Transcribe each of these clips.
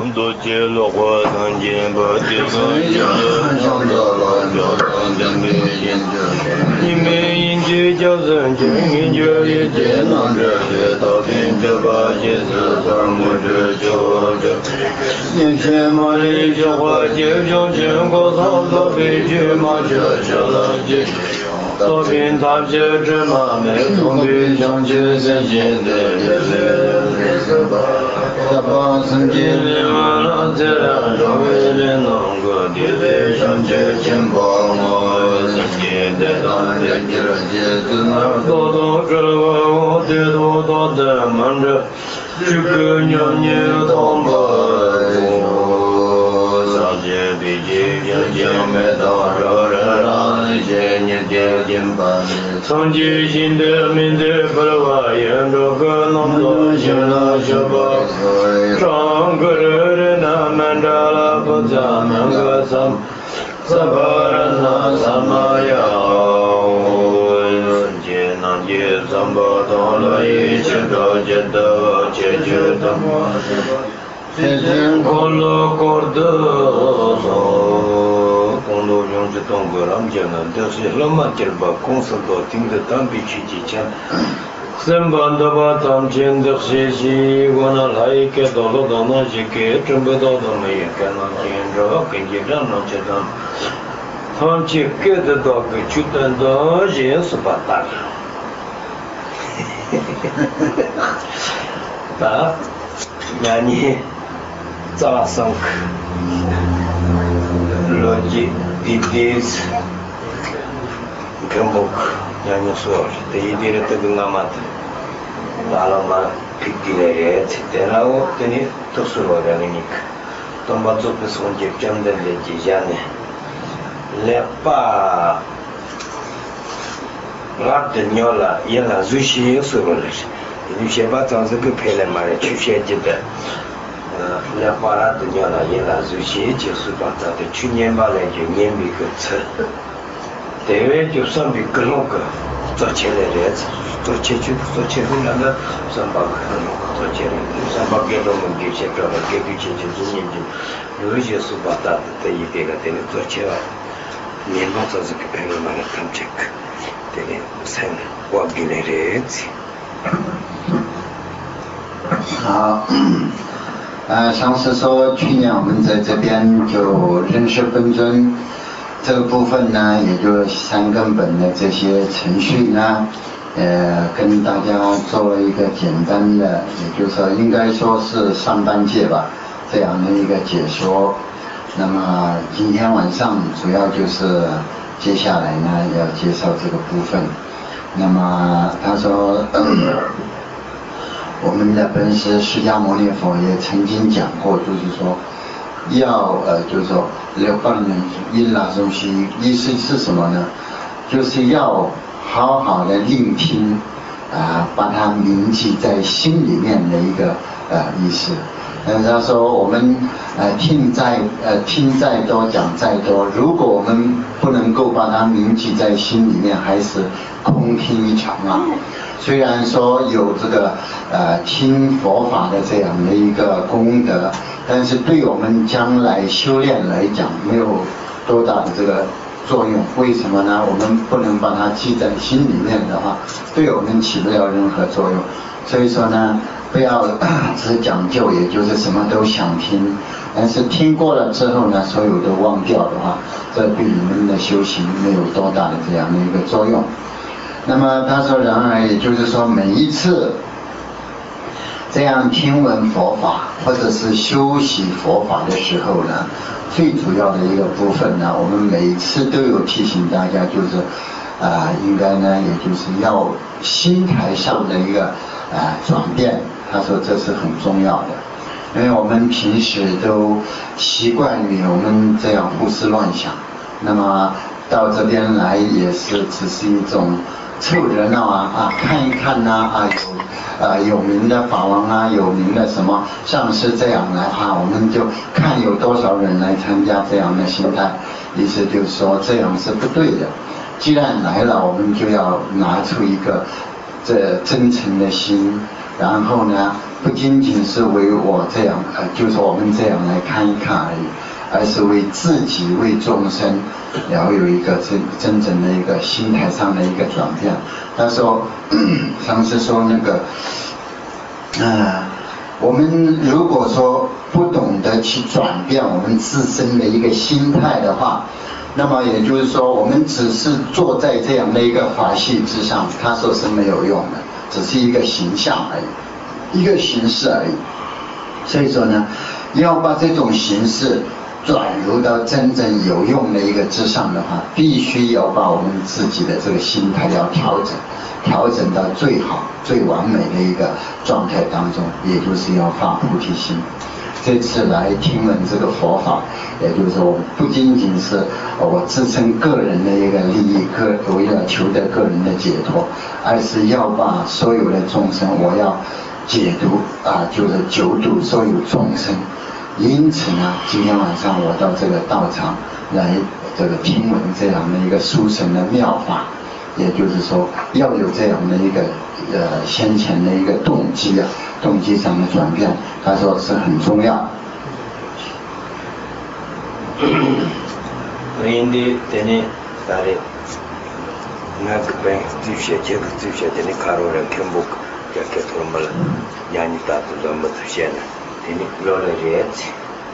能多接落花堂前不地方想得了交通将被引着你们引起交通经营就一切能这些道品这把些事反目之求者年前马里就花接上全国操作被拒马这这了解作品他写芝麻没同比相去三千的人类他把曾经的马拉这样周围的能够地位上去前方我曾经的当年这些子那多多个我的多多的忙着这个娘娘同胞上街比起平静没到这人让那些年的金板曾经新的名字不了沿着个能多行了学吧上个人那们这了不咱们个什么人那什么样艰难的怎么到了一切着急的解决的天天快乐过得公路用这东个让家人都是那么点吧公司都听得当必须几千身旁的把当前的学习我那来给到了到那些给准备到的没有跟那见着跟着让那这样他去给的到个去等到人是把大吧那你早上课逻辑第一次跟不那你说第一点这个俺们打了嘛皮皮的人这然后等你都说了那个你都把做不成就讲的那几下呢来把拉的鸟了也拉出去也说了有些把当时给拍了嘛去学习的来把拉的鸟了也拉出去就是把它的去年把来就年米个车对外就算比个那个做起来的做起去做起来那个300个做起来300个都能给些着了给对起就是年纪有一些是把它的一点个的做起来年报这个朋友们他们这个对的三我给来的好上次说去年我们在这边就认识本尊这个部分呢也就3根本的这些程序呢跟大家做了一个简单的也就是说应该说是上半届吧这样的一个解说那么今天晚上主要就是接下来呢要介绍这个部分那么他说我们的本师释迦牟尼佛也曾经讲过就是说要就是说六帮人因那东西意思是什么呢就是要好好的聆听把它铭记在心里面的一个意思他说我们听再多讲再多如果我们不能够把它铭记在心里面还是空听一场啊虽然说有这个听佛法的这样的一个功德但是对我们将来修炼来讲没有多大的这个作用为什么呢我们不能把它记在心里面的话对我们起不了任何作用所以说呢不要只讲究也就是什么都想听但是听过了之后呢所有都忘掉的话这对你们的修行没有多大的这样的一个作用那么他说然而也就是说每一次这样听闻佛法或者是修习佛法的时候呢最主要的一个部分呢我们每次都有提醒大家就是应该呢也就是要心态上的一个转变他说这是很重要的因为我们平时都习惯于我们这样胡思乱想那么到这边来也是只是一种凑热闹看一看有名的法王有名的什么上师这样来我们就看有多少人来参加这样的心态意思就是说这样是不对的既然来了我们就要拿出一个这真诚的心然后呢，不仅仅是为我这样就是我们这样来看一看而已，而是为自己为众生要有一个真正的一个心态上的一个转变。他说上次说那个我们如果说不懂得去转变我们自身的一个心态的话，那么也就是说我们只是坐在这样的一个法系之上，他说是没有用的，只是一个形象而已，一个形式而已。所以说呢，要把这种形式转入到真正有用的一个之上的话，必须要把我们自己的这个心态要调整到最好最完美的一个状态当中，也就是要发菩提心。这次来听闻这个佛法，也就是说不仅仅是我自身个人的一个利益，为了求得个人的解脱，而是要把所有的众生，我要解读就是救度所有众生。因此呢，今天晚上我到这个道场来这个听闻这样的一个殊胜的妙法，也就是说要有这样的一个先前的一个动机上的转变，他说是很重要。 인디 되니 다리 나 그뱅 뒤에 제가 뒤에 되니 가로를 겸복 이렇게 돌말 야니다 좀 못시에나 되니 로레지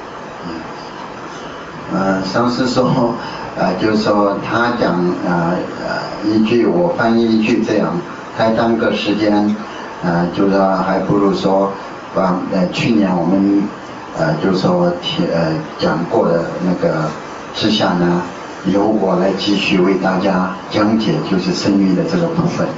上次说就是说他讲一句我翻译一句这样，太耽搁时间就是说还不如说把去年我们就是说讲过的那个之下呢，由我来继续为大家讲解就是生育的这个部分。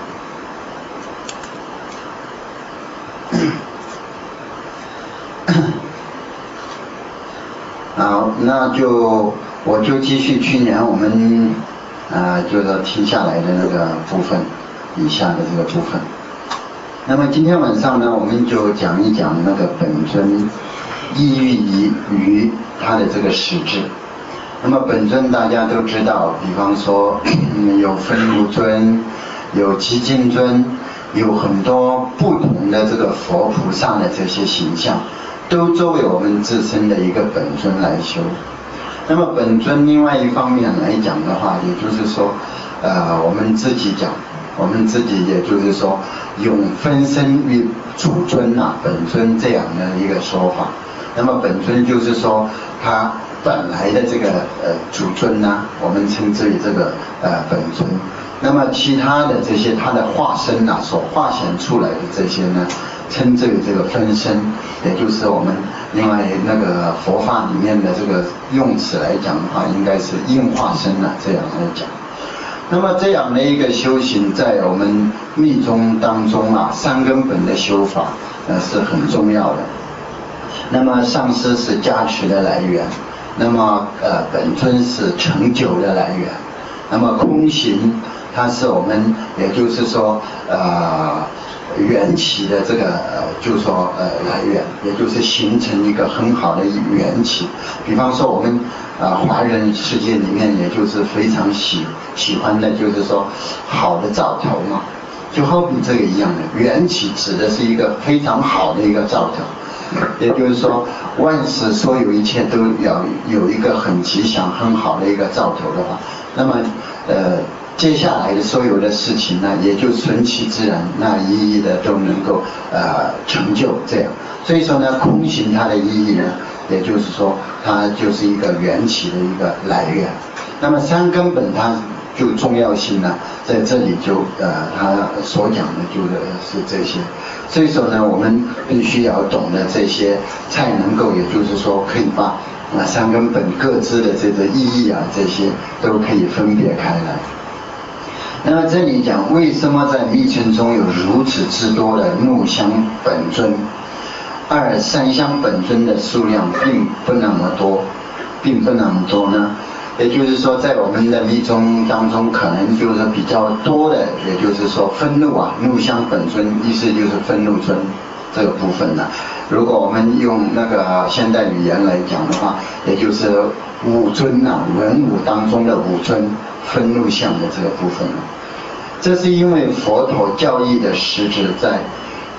好，那我就继续去年我们就是听下来的那个部分，以下的这个部分。那么今天晚上呢，我们就讲一讲那个本尊意喻于它的这个实质。那么本尊大家都知道，比方说有分怒尊，有极尽尊，有很多不同的这个佛菩萨的这些形象，都作为我们自身的一个本尊来修。那么本尊另外一方面来讲的话，也就是说我们自己讲，我们自己也就是说用分身于主尊本尊这样的一个说法。那么本尊就是说他本来的这个主尊我们称之为这个本尊。那么其他的这些他的化身所化显出来的这些呢，称之为这个分身，也就是我们另外那个佛法里面的这个用词来讲的话，应该是应化身这样来讲。那么这样的一个修行，在我们密宗当中三根本的修法是很重要的。那么上师是加持的来源，那么本尊是成就的来源，那么空行它是我们也就是说缘起的这个就是说来源，也就是形成一个很好的缘起。比方说我们华人世界里面，也就是非常喜欢的就是说好的兆头嘛，就好比这个一样的，缘起指的是一个非常好的一个兆头。也就是说万事所有一切都要有一个很吉祥很好的一个兆头的话，那么接下来的所有的事情呢，也就顺其自然，一一的都能够成就这样。所以说呢，空行它的意义呢，也就是说它就是一个缘起的一个来源。那么三根本它就重要性呢，在这里就他所讲的就是这些。所以说呢，我们必须要懂得这些，才能够也就是说可以把三根本各自的这个意义这些都可以分别开来。那么这里讲为什么在密乘中有如此之多的怒香本尊，而三香本尊的数量并不那么多呢？也就是说在我们的密宗当中，可能就是比较多的，也就是说愤怒怒香本尊，意思就是愤怒尊这个部分如果我们用那个现代语言来讲的话，也就是五尊文武当中的五尊愤怒相的这个部分这是因为佛陀教义的实质在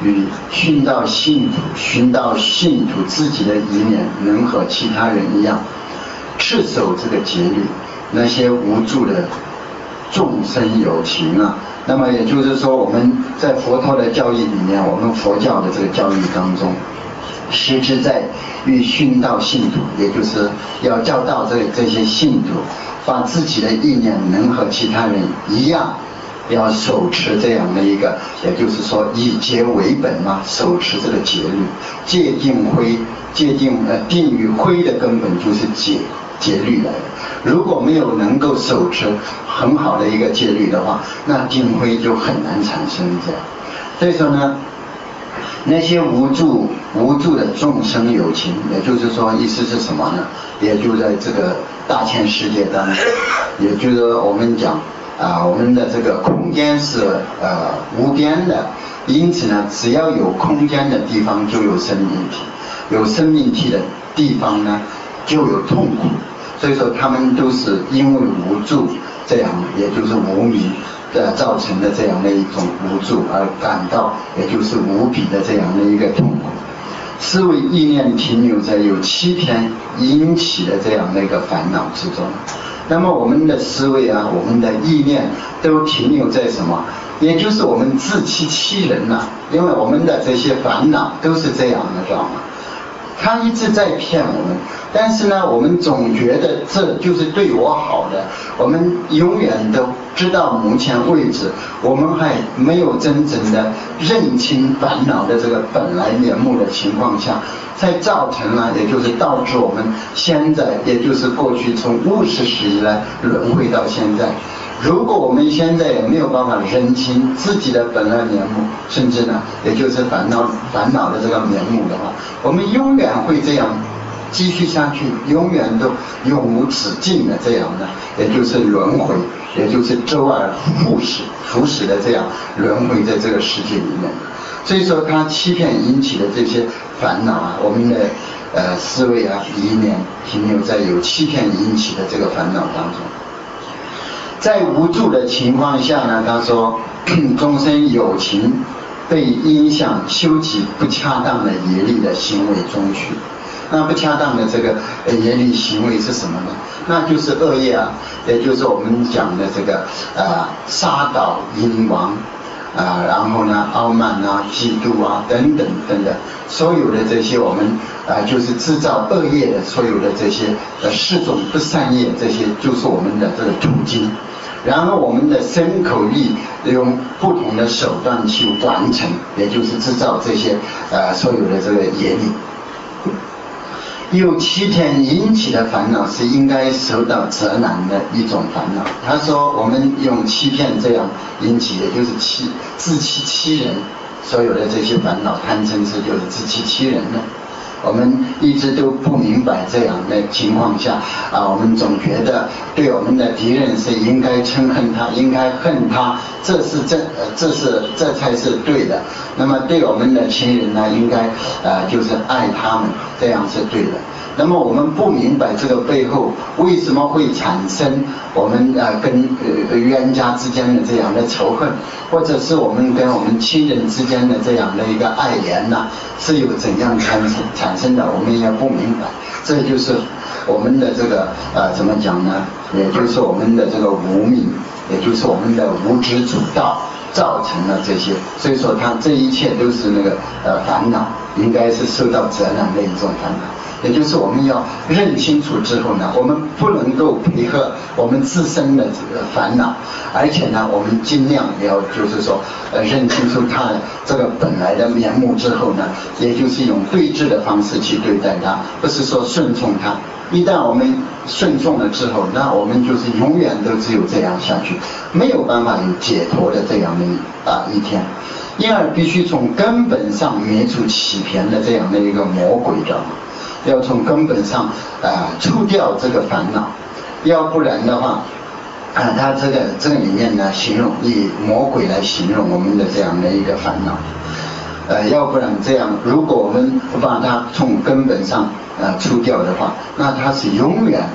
与寻到信徒自己的一面能和其他人一样持守这个戒律，那些无助的众生有情啊。那么也就是说，我们在佛陀的教义里面，我们佛教的这个教义当中，实质在于熏导信徒，也就是要教导这些信徒，把自己的意念能和其他人一样，要手持这样的一个，也就是说以戒为本嘛，手持这个戒律，戒定慧，定与慧的根本就是戒律来的。如果没有能够手持很好的一个戒律的话，那定慧就很难产生这样。所以说呢，那些无助的众生有情，也就是说意思是什么呢？也就在这个大千世界当中，也就是说我们讲我们的这个空间是无边的，因此呢，只要有空间的地方就有生命体，有生命体的地方呢就有痛苦。所以说他们都是因为无助，这样也就是无明造成的这样的一种无助而感到，也就是无比的这样的一个痛苦。思维意念停留在有欺骗引起的这样的一个烦恼之中。那么我们的思维啊，我们的意念都停留在什么？也就是我们自欺欺人呐，因为我们的这些烦恼都是这样的，知道吗？他一直在骗我们，但是呢，我们总觉得这就是对我好的。我们永远都知道目前为止，我们还没有真正的认清烦恼的这个本来面目的情况下，才造成了，也就是导致我们现在，也就是过去从50世以来轮回到现在。如果我们现在也没有办法认清自己的本来面目，甚至呢，也就是烦恼的这个面目的话，我们永远会这样继续下去，永远都永无止境的这样的，也就是轮回，也就是周而复始的这样轮回在这个世界里面。所以说，它欺骗引起的这些烦恼啊，我们的思维啊、意念停留在有欺骗引起的这个烦恼当中。在无助的情况下呢，他说众生有情被影响修起不恰当的业力的行为中去。那不恰当的这个业力行为是什么呢？那就是恶业啊，也就是我们讲的这个杀盗淫妄然后呢傲慢啊、嫉妒啊等等等等，所有的这些我们就是制造恶业的所有的这些4种不善业，这些就是我们的这个途径。然后我们的身口意用不同的手段去完成，也就是制造这些所有的这个业力。有欺骗引起的烦恼是应该受到责难的一种烦恼。他说我们用欺骗这样引起的，就是自欺欺人，所有的这些烦恼贪嗔痴就是自欺欺人的。我们一直都不明白这样的情况下我们总觉得对我们的敌人是应该憎恨他，应该恨他，这才是对的。那么对我们的亲人呢，应该就是爱他们，这样是对的。那么我们不明白这个背后为什么会产生我们跟冤家之间的这样的仇恨，或者是我们跟我们亲人之间的这样的一个爱怜呢，是有怎样产生的，我们也不明白。这就是我们的这个怎么讲呢？也就是我们的这个无明，也就是我们的无知主道造成了这些。所以说它这一切都是那个烦恼，应该是受到责难的一种烦恼。也就是我们要认清楚之后呢，我们不能够配合我们自身的这个烦恼，而且呢，我们尽量要就是说认清楚它这个本来的面目之后呢，也就是用对峙的方式去对待它，不是说顺从它。一旦我们顺从了之后，那我们就是永远都只有这样下去，没有办法有解脱的这样的一天。因而必须从根本上灭除欺骗的这样的一个魔鬼，知道吗？要从根本上除掉这个烦恼，要不然的话他这个里面呢，形容以魔鬼来形容我们的这样的一个烦恼。要不然这样，如果我们不把它从根本上除掉的话，那它是永远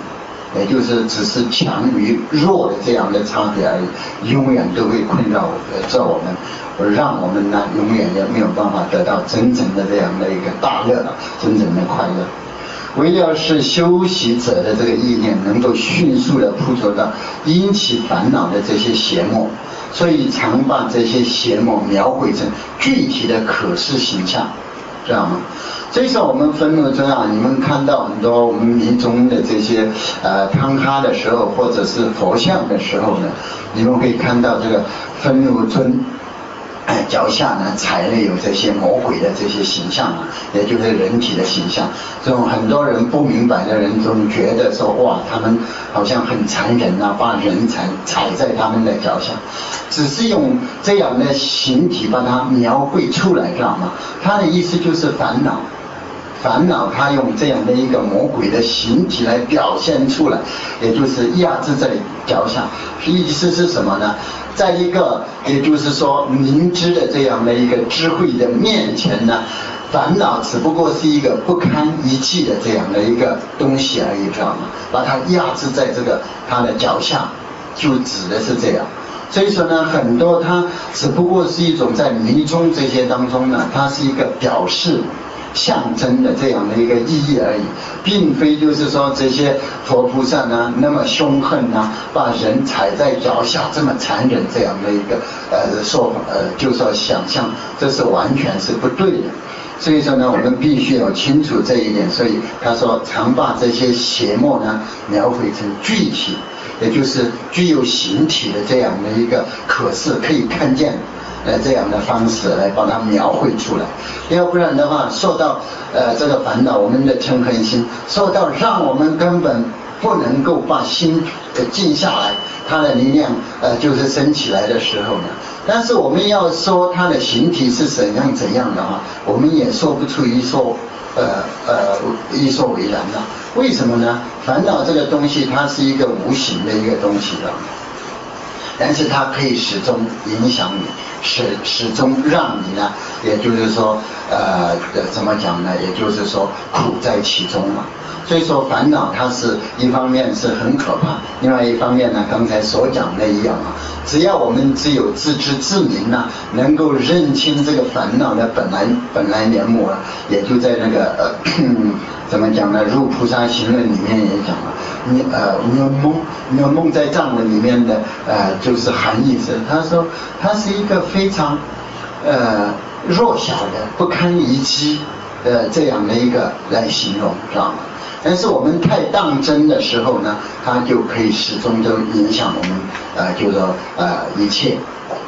也就是只是强与弱的这样的差别而已，永远都会困扰着我们，让我们呢永远也没有办法得到真正的这样的一个大乐，真正的快乐。为了使修习者的这个意念能够迅速地捕捉到引起烦恼的这些邪魔，所以常把这些邪魔描绘成具体的可视形象，知道吗？所以说我们愤怒中啊，你们看到很多我们民众的这些汤咖的时候，或者是佛像的时候呢，你们会看到这个愤怒尊。脚下呢踩了有这些魔鬼的这些形象啊，也就是人体的形象。这种很多人不明白的人总觉得说哇，他们好像很残忍啊，把人踩在他们的脚下，只是用这样的形体把它描绘出来，知道吗？他的意思就是烦恼。烦恼，他用这样的一个魔鬼的形体来表现出来，也就是压制在脚下。意思是什么呢？在一个也就是说明知的这样的一个智慧的面前呢，烦恼只不过是一个不堪一击的这样的一个东西而已，知道吗？把它压制在这个他的脚下，就指的是这样。所以说呢，很多它只不过是一种在迷踪这些当中呢，它是一个表示象征的这样的一个意义而已，并非就是说这些佛菩萨呢那么凶狠啊，把人踩在脚下这么残忍这样的一个说法就说想象，这是完全是不对的。所以说呢，我们必须要清楚这一点。所以他说常把这些邪魔呢描绘成具体，也就是具有形体的这样的一个可视可以看见这样的方式来把它描绘出来。要不然的话，受到这个烦恼，我们的嗔恨心受到让我们根本不能够把心静下来，它的力量就是升起来的时候呢。但是我们要说它的形体是怎样的话，我们也说不出一说为然了。为什么呢？烦恼这个东西它是一个无形的一个东西的，但是它可以始终影响你，始终让你呢，也就是说怎么讲呢？也就是说苦在其中嘛。所以说烦恼它是一方面是很可怕，另外一方面呢，刚才所讲的一样啊，只要我们只有自知自明啊，能够认清这个烦恼的本来面目啊，也就在那个怎么讲呢？《入菩萨行论》里面也讲了，你要梦在藏文里面的就是含义是，他说它是一个非常弱小的不堪一击这样的一个来形容，知道吗？但是我们太当真的时候呢，它就可以始终都影响我们就是说一切。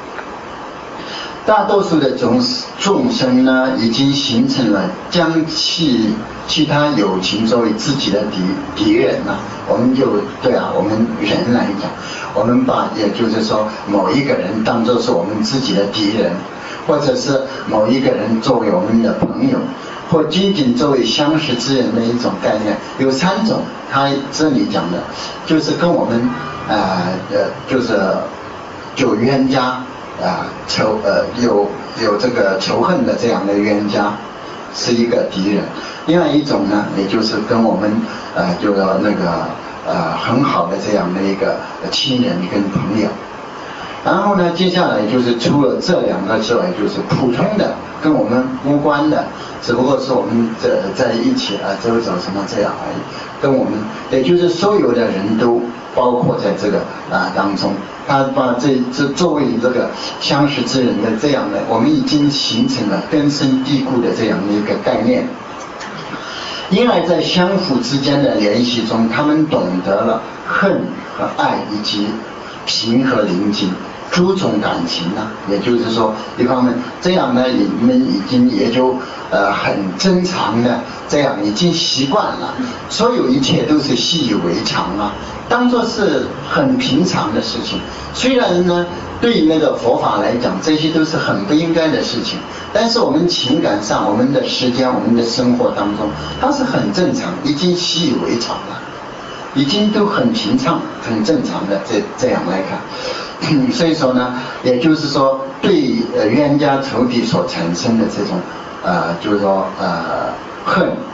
大多数的众生呢，已经形成了将其他有情作为自己的敌人了。我们就我们人来讲，我们把也就是说某一个人当作是我们自己的敌人，或者是某一个人作为我们的朋友，或仅仅作为相识之人的一种概念。有三种，他这里讲的就是跟我们就冤家有这个仇恨的这样的冤家是一个敌人。另外一种呢，也就是跟我们就是那个很好的这样的一个亲人跟朋友。然后呢，接下来就是除了这两个之外，就是普通的跟我们无关的，只不过是我们在一起走什么这样而已。跟我们也就是所有的人都包括在这个当中。他把这作为这个相识之人的这样的，我们已经形成了根深蒂固的这样的一个概念。因而在相互之间的联系中，他们懂得了恨和爱以及平和宁静诸种感情呢，也就是说，一方面这样呢，你们已经也就很正常的这样已经习惯了，所有一切都是习以为常啊，当作是很平常的事情。虽然呢，对于那个佛法来讲，这些都是很不应该的事情，但是我们情感上、我们的时间、我们的生活当中，它是很正常，已经习以为常了，已经都很平常、很正常的这样来看。所以说呢，也就是说，对冤家仇敌所产生的这种就是说恨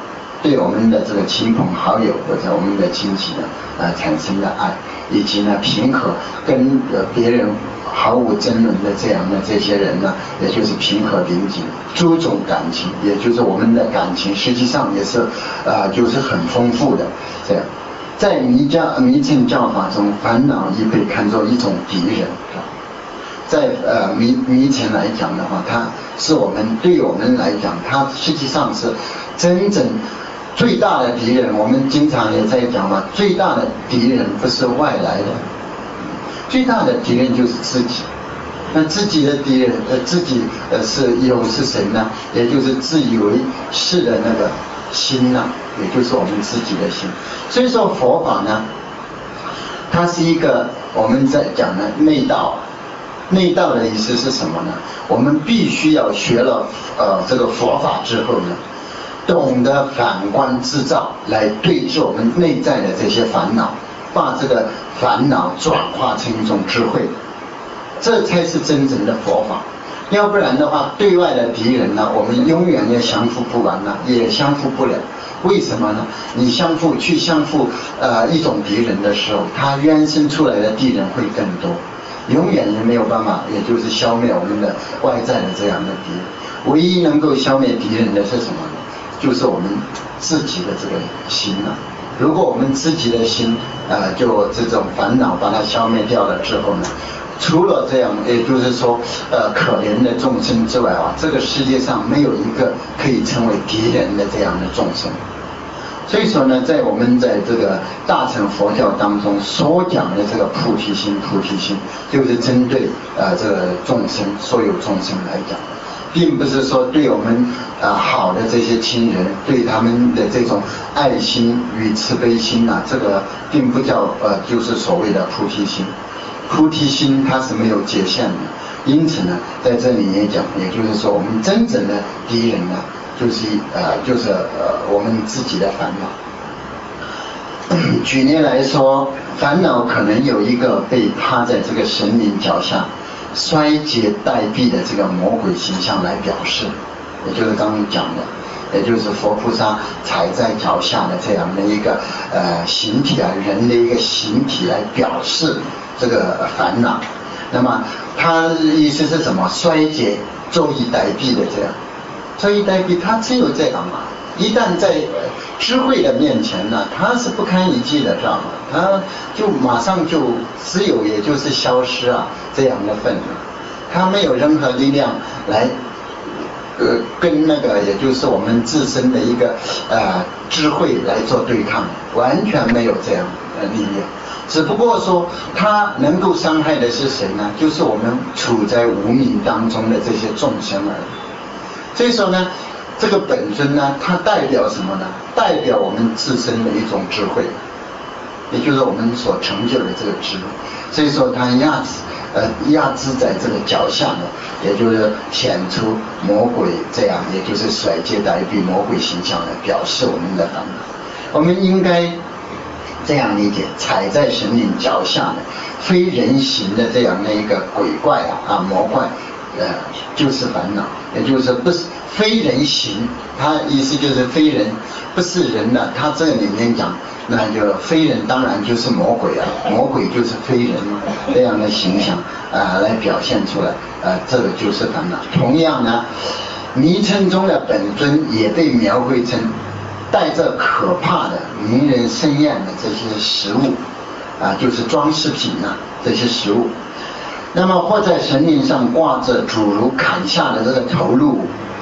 对我们的这个亲朋好友或者我们的亲戚呢，产生的爱，以及呢平和跟别人毫无争论的这样的这些人呢，也就是平和宁静，注重感情，也就是我们的感情实际上也是就是很丰富的这样。在弥乘教法中，烦恼亦被看作一种敌人。在弥乘来讲的话，它是对我们来讲，它实际上是真正最大的敌人。我们经常也在讲嘛，最大的敌人不是外来的，最大的敌人就是自己。那自己的敌人，自己是谁呢？也就是自以为是的那个心呐，也就是我们自己的心。所以说佛法呢，它是一个我们在讲的内道。内道的意思是什么呢？我们必须要学了这个佛法之后呢，懂得反观自照，来对治我们内在的这些烦恼，把这个烦恼转化成一种智慧，这才是真正的佛法。要不然的话，对外的敌人呢，我们永远也降服不完呢，也降服不了。为什么呢？你降服一种敌人的时候，他原生出来的敌人会更多。永远也没有办法，也就是消灭我们的外在的这样的敌人。唯一能够消灭敌人的是什么呢？就是我们自己的这个心啊。如果我们自己的心就这种烦恼把它消灭掉了之后呢，除了这样，也就是说可怜的众生之外啊，这个世界上没有一个可以成为敌人的这样的众生。所以说呢，我们在这个大乘佛教当中所讲的这个菩提心，就是针对这个众生，所有众生来讲，并不是说对我们好的这些亲人，对他们的这种爱心与慈悲心啊，这个并不叫就是所谓的菩提心。菩提心它是没有界限的，因此呢，在这里也讲，也就是说我们真正的敌人呢，就是我们自己的烦恼。举例来说，烦恼可能有一个被趴在这个神灵脚下衰竭殆毕的这个魔鬼形象来表示，也就是刚刚讲的，也就是佛菩萨踩在脚下的这样的一个形体啊，人的一个形体来表示这个烦恼。那么他意思是什么？衰竭、坐以待毙的这样。坐以待毙，他只有这样嘛。一旦在智慧的面前呢，他是不堪一击的，知道吗？他就马上就只有也就是消失啊这样的愤怒，他没有任何力量来跟那个也就是我们自身的一个智慧来做对抗，完全没有这样的力量。只不过说他能够伤害的是谁呢？就是我们处在无明当中的这些众生而已。所以说呢，这个本尊呢，它代表什么呢？代表我们自身的一种智慧，也就是我们所成就的这个智慧。所以说它压制在这个脚下呢，也就是显出魔鬼这样，也就是甩戒待毙魔鬼形象来表示我们的烦恼。我们应该这样理解，踩在神灵脚下的非人形的这样的一个鬼怪魔怪，就是烦恼，也就是不是非人形，它意思就是非人，不是人的。它这个里面讲，那就非人当然就是魔鬼啊，魔鬼就是非人这样的形象来表现出来，这个就是烦恼。同样呢，迷尘中的本尊也被描绘成带着可怕的名人盛宴的这些食物就是装饰品这些食物。那么或在神灵上挂着诸如砍下的这个头颅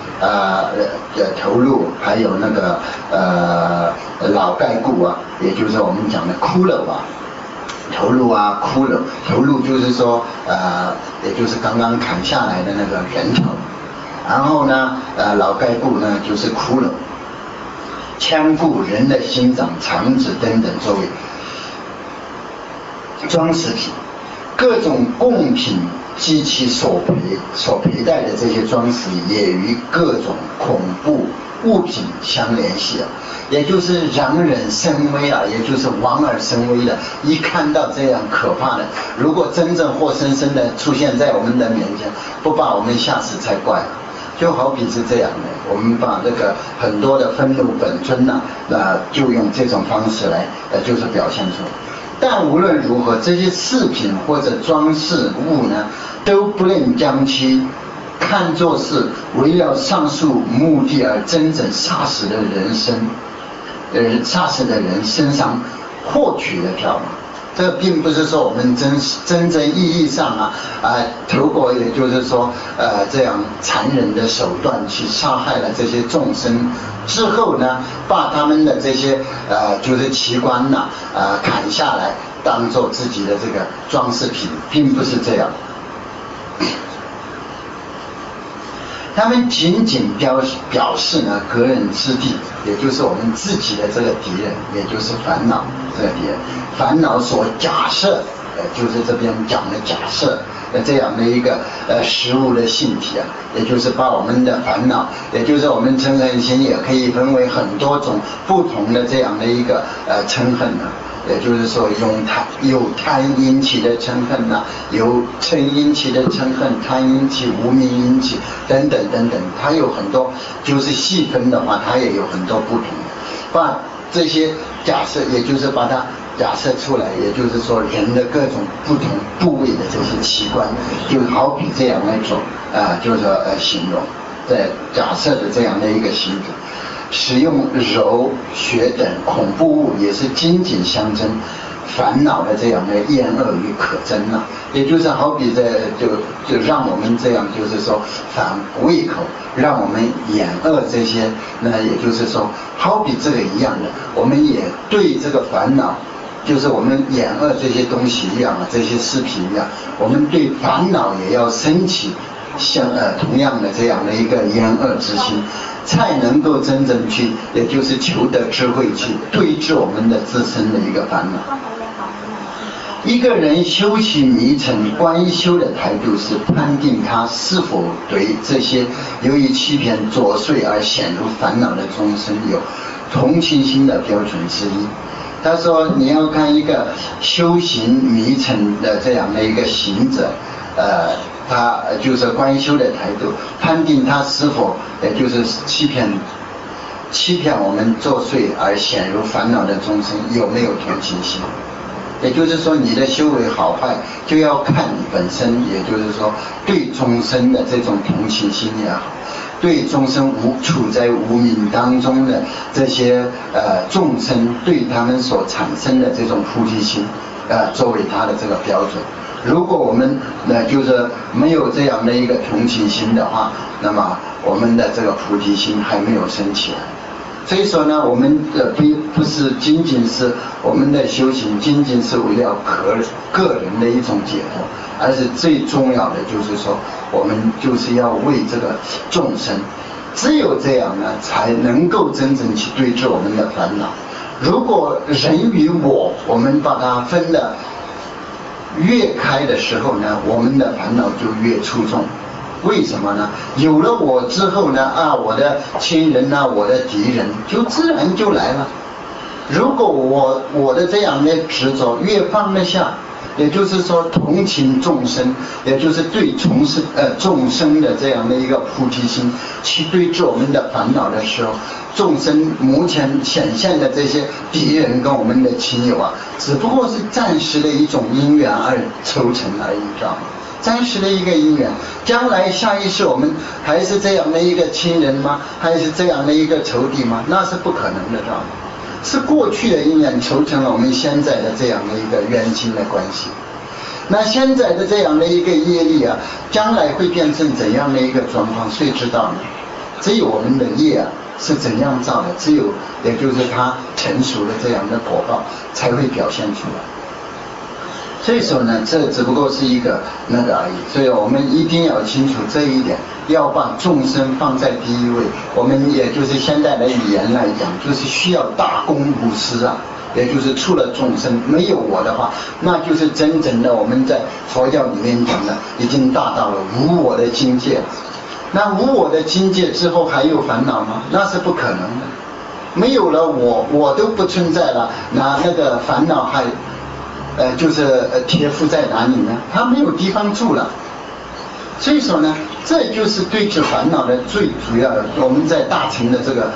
还有那个脑盖骨也就是我们讲的骷髅头颅骷髅，头颅就是说也就是刚刚砍下来的那个人头，然后呢脑盖骨呢就是骷髅，腔骨、人的心脏、肠子等等作为装饰品，各种贡品及其所佩戴的这些装饰也与各种恐怖物品相联系也就是让人生畏也就是望而生畏的。一看到这样可怕的，如果真正活生生的出现在我们的面前，不把我们吓死才怪就好比是这样的，我们把这个很多的愤怒本尊呢，就用这种方式来，就是表现出来。但无论如何，这些饰品或者装饰物呢，都不能将其看作是为了上述目的而真正杀死的人身上获取的票码。这并不是说我们真正意义上透过也就是说这样残忍的手段去杀害了这些众生之后呢，把他们的这些就是器官砍下来当做自己的这个装饰品，并不是这样。他们仅仅表示呢个人之地，也就是我们自己的这个敌人，也就是烦恼这个敌人。烦恼所假设，就是这边讲的假设这样的一个实物的性体也就是把我们的烦恼，也就是我们嗔恨心也可以分为很多种不同的这样的一个嗔恨也就是说有贪引起的嗔恨有嗔引起的嗔恨，贪引起、无明引起等等等等，它有很多，就是细分的话，它也有很多不同的。把这些假设，也就是把它假设出来，也就是说人的各种不同部位的这些器官，就好比这样一种就是形容，在假设的这样的一个形容。使用柔、血等恐怖物，也是仅仅象征烦恼的这样的厌恶与可憎也就是好比就让我们这样，就是说反胃口，让我们厌恶这些，也就是说好比这个一样的，我们也对这个烦恼，就是我们厌恶这些东西一样这些饰品一样，我们对烦恼也要升起同样的这样的一个厌恶之心，才能够真正去，也就是求得智慧去对治我们的自身的一个烦恼。一个人修习迷尘观修的态度，是判定他是否对这些由于欺骗作祟而陷入烦恼的众生有同情心的标准之一。他说你要看一个修行迷尘的这样的一个行者，他就是观修的态度，判定他是否也就是欺骗我们作祟而陷入烦恼的众生有没有同情心。也就是说你的修为好坏就要看你本身，也就是说对众生的这种同情心也好，对众生处在无明当中的这些众生，对他们所产生的这种菩提心作为他的这个标准。如果我们就是没有这样的一个同情心的话，那么我们的这个菩提心还没有升起来。所以说呢，我们不是仅仅是我们的修行仅仅是为了个人的一种解脱，而是最重要的就是说我们就是要为这个众生，只有这样呢才能够真正去对治我们的烦恼。如果人与我们把它分得越开的时候呢，我们的烦恼就越出众。为什么呢？有了我之后呢，我的亲人我的敌人就自然就来了。如果我的这样的执着越放得下，也就是说同情众生，也就是对众生的这样的一个菩提心去对治我们的烦恼的时候，众生目前显现的这些敌人跟我们的亲友只不过是暂时的一种因缘而凑成而已，知道吗？暂时的一个因缘，将来下一世我们还是这样的一个亲人吗？还是这样的一个仇敌吗？那是不可能的，知道吗？是过去的因缘凑成了我们现在的这样的一个冤亲的关系。那现在的这样的一个业力将来会变成怎样的一个状况，谁知道呢？只有我们的业是怎样造的，只有也就是它成熟的这样的果报才会表现出来。所以说呢，这只不过是一个而已，所以我们一定要清楚这一点，要把众生放在第一位。我们也就是现代的语言来讲，就是需要大公无私也就是除了众生没有我的话，那就是真正的我们在佛教里面讲的已经达到了无我的境界。那无我的境界之后还有烦恼吗？那是不可能的。没有了我都不存在了，那个烦恼还就是贴附在哪里呢？他没有地方住了。所以说呢， 这就是对治烦恼的最主要的。我们在大乘的这个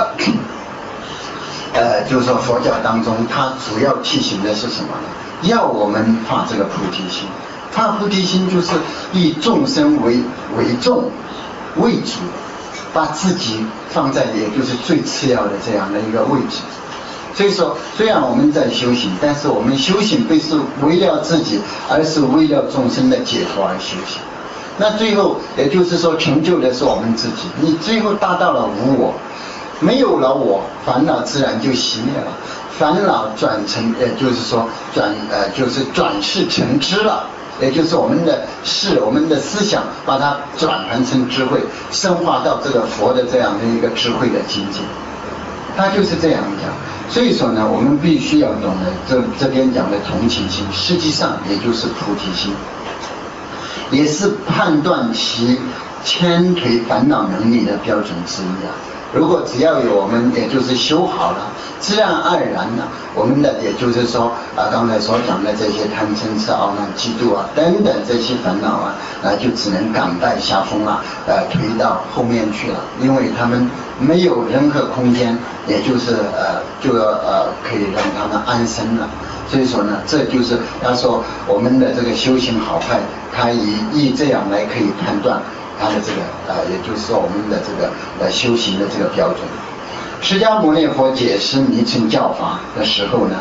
就是说佛教当中，它主要提醒的是什么呢？要我们发这个菩提心。发菩提心就是以众生为重为主，把自己放在也就是最次要的这样的一个位置。所以说，虽然我们在修行，但是我们修行不是为了自己，而是为了众生的解脱而修行。那最后也就是说，成就的是我们自己。你最后达到了无我，没有了我，烦恼自然就熄灭了。烦恼转成，也就是说就是转世成知了。也就是我们的我们的思想，把它转换成智慧，升华到这个佛的这样的一个智慧的境界。他就是这样讲。所以说呢，我们必须要懂得这边讲的同情心，实际上也就是菩提心，也是判断其谦推烦恼能力的标准之一啊。如果只要有我们也就是修好了，自然而然呢，我们的也就是说刚才所讲的这些贪嗔痴傲慢嫉妒啊等等这些烦恼啊，就只能甘拜下风啊，推到后面去了，因为他们没有任何空间，也就是可以让他们安身了。所以说呢，这就是要说我们的这个修行好坏，它以这样来可以判断它的这个也就是说我们的这个修行的这个标准。释迦牟尼佛解释弥乘教法的时候呢，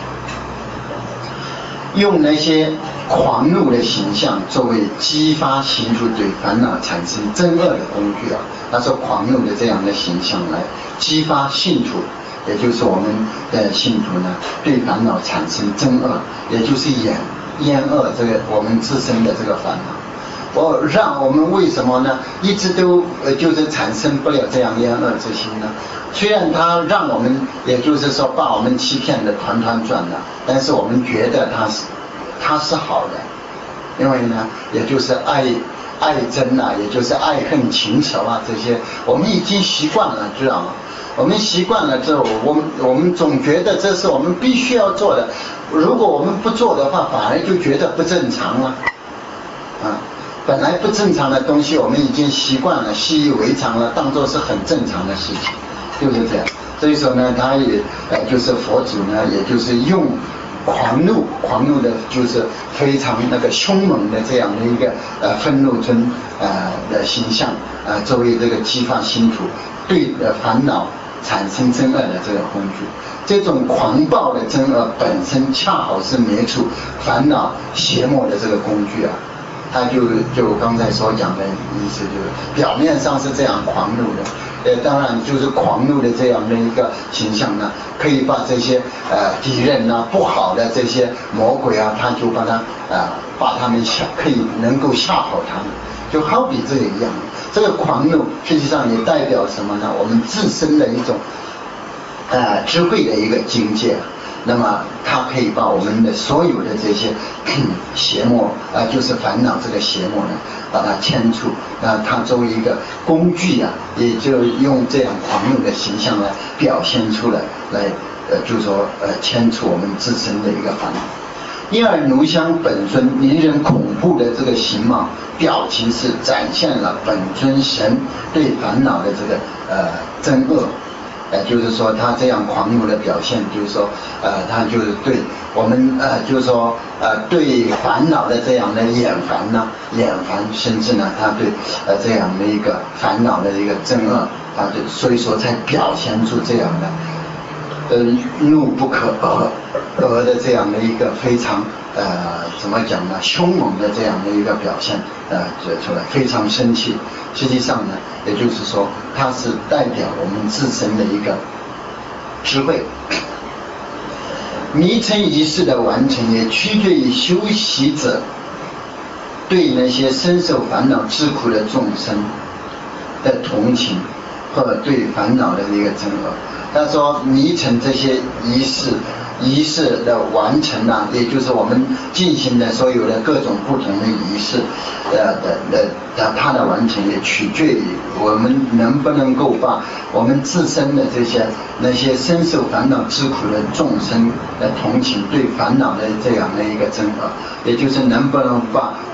用那些狂怒的形象作为激发信徒对烦恼产生憎恶的工具啊。他说狂怒的这样的形象来激发信徒，也就是我们的信徒呢对烦恼产生憎恶，也就是厌恶这个我们自身的这个烦恼。让我们为什么呢一直都就是产生不了这样厌恶之心呢？虽然他让我们也就是说把我们欺骗的团团转了，但是我们觉得他是好的，因为呢也就是爱憎啊，也就是爱恨情仇啊，这些我们已经习惯了，知道吗？我们习惯了之后，我们总觉得这是我们必须要做的，如果我们不做的话，反而就觉得不正常了本来不正常的东西，我们已经习惯了，习以为常了，当作是很正常的事情，就是这样。所以说呢，他也就是佛祖呢，也就是用狂怒的，就是非常那个凶猛的这样的一个愤怒尊的形象作为这个激发信徒对烦恼产生憎恶的这个工具。这种狂暴的憎恶本身恰好是灭除烦恼邪魔的这个工具啊。他就刚才所讲的意思，就是表面上是这样狂怒的，当然就是狂怒的这样的一个形象呢，可以把这些敌人啊、不好的这些魔鬼啊，他就把他们可以能够吓跑他们，就好比这个一样。这个狂怒实际上也代表什么呢？我们自身的一种智慧的一个境界。那么它可以把我们的所有的这些邪魔就是烦恼这个邪魔呢，把它牵出它作为一个工具也就用这样狂怒的形象来表现出来，就是说牵出我们自身的一个烦恼。因而奴香本尊令人恐怖的这个形貌表情是展现了本尊神对烦恼的这个憎恶。就是说他这样狂怒的表现，就是说他就是对我们就是说对烦恼的这样的厌烦，甚至呢他对这样的一个烦恼的一个憎恶，所以说才表现出这样的怒不可遏的这样的一个非常怎么讲呢，凶猛的这样的一个表现出来，非常生气。实际上呢，也就是说它是代表我们自身的一个智慧。弥乘仪式的完成也取决于修习者对那些深受烦恼之苦的众生的同情和对烦恼的一个憎恶。他说弥乘这些仪式的完成也就是我们进行的所有的各种不同的仪式它的完成也取决于我们能不能够把我们自身的那些深受烦恼之苦的众生的同情对烦恼的这样的一个憎恶，也就是能不能把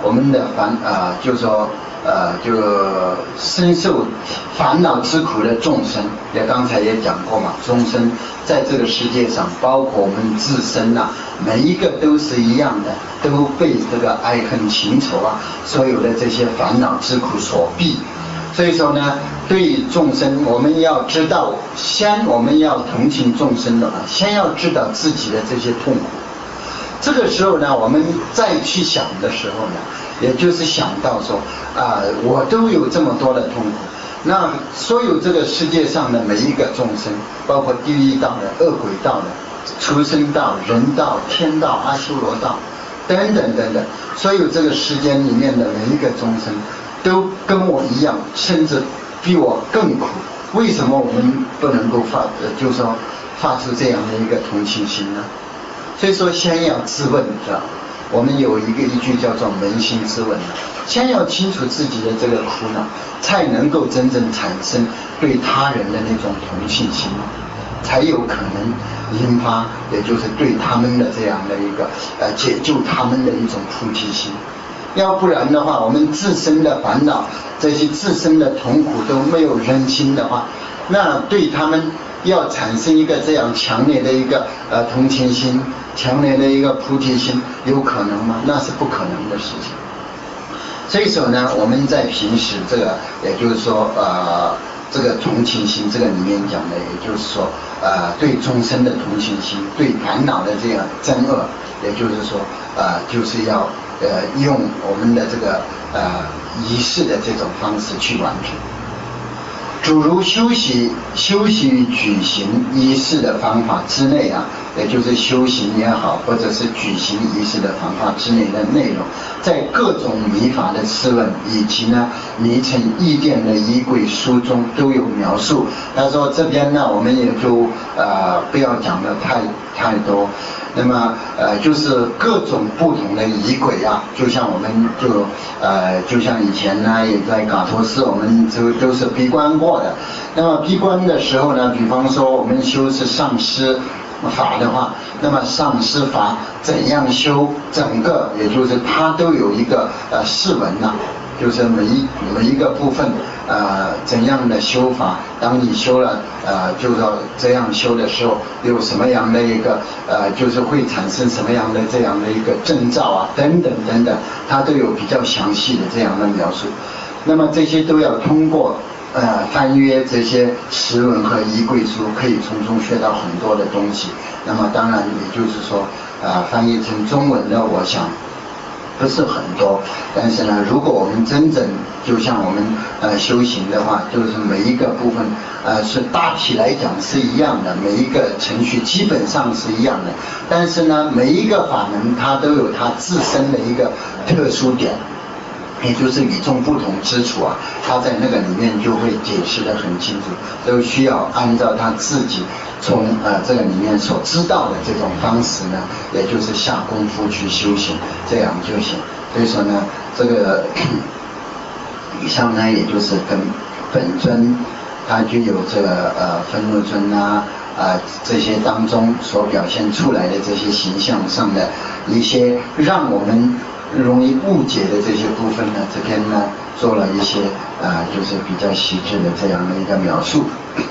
我们的就说就深受烦恼之苦的众生，刚才也讲过嘛，众生在这个世界上，包括我们自身呐，每一个都是一样的，都被这个爱恨情仇啊，所有的这些烦恼之苦所逼。所以说呢，对众生，我们要知道，我们要同情众生的话，先要知道自己的这些痛苦。这个时候呢，我们再去想的时候呢，也就是想到说我都有这么多的痛苦，那所有这个世界上的每一个众生，包括地狱道的、恶鬼道的、畜生道、人道、天道、阿修罗道等等等等，所有这个世间里面的每一个众生，都跟我一样，甚至比我更苦。为什么我们不能够就是说发出这样的一个同情心呢？所以说，先要自问，是吧？我们有一句叫做扪心自问，先要清楚自己的这个苦恼，才能够真正产生对他人的那种同情心，才有可能引发，也就是对他们的这样的一个解救他们的一种菩提心。要不然的话，我们自身的烦恼，这些自身的痛苦都没有认清的话，那对他们要产生一个这样强烈的一个同情心，强烈的一个菩提心，有可能吗？那是不可能的事情。所以说呢，我们在平时这个，也就是说这个同情心这个里面讲的，也就是说对众生的同情心，对烦恼的这样憎恶，也就是说就是要用我们的这个仪式的这种方式去完成。诸如修习与举行仪式的方法之内啊，也就是修行也好，或者是举行仪式的方法之内的内容，在各种弥法的诗文以及呢弥城义典的仪轨书中都有描述。他说这边呢，我们也就不要讲的太多。那么就是各种不同的仪轨啊，就像我们就像以前呢，也在嘎托寺我们都是闭关过的。那么闭关的时候呢，比方说我们修是上师法的话，那么上师法怎样修，整个也就是它都有一个释文呐，就是每一个部分怎样的修法，当你修了就是说这样修的时候，有什么样的一个就是会产生什么样的这样的一个征兆啊，等等等等，它都有比较详细的这样的描述。那么这些都要通过翻阅这些诗文和仪轨书，可以从中学到很多的东西。那么当然也就是说翻译成中文的，我想不是很多，但是呢，如果我们真正就像我们修行的话，就是每一个部分是大体来讲是一样的，每一个程序基本上是一样的，但是呢，每一个法门它都有它自身的一个特殊点，也就是与众不同之处啊，他在那个里面就会解释得很清楚，都需要按照他自己从这个里面所知道的这种方式呢，也就是下功夫去修行，这样就行。所以说呢，这个以上呢，也就是跟本尊他具有这个分怒尊这些当中所表现出来的这些形象上的一些让我们容易误解的这些部分呢，这边呢做了一些就是比较细致的这样的一个描述。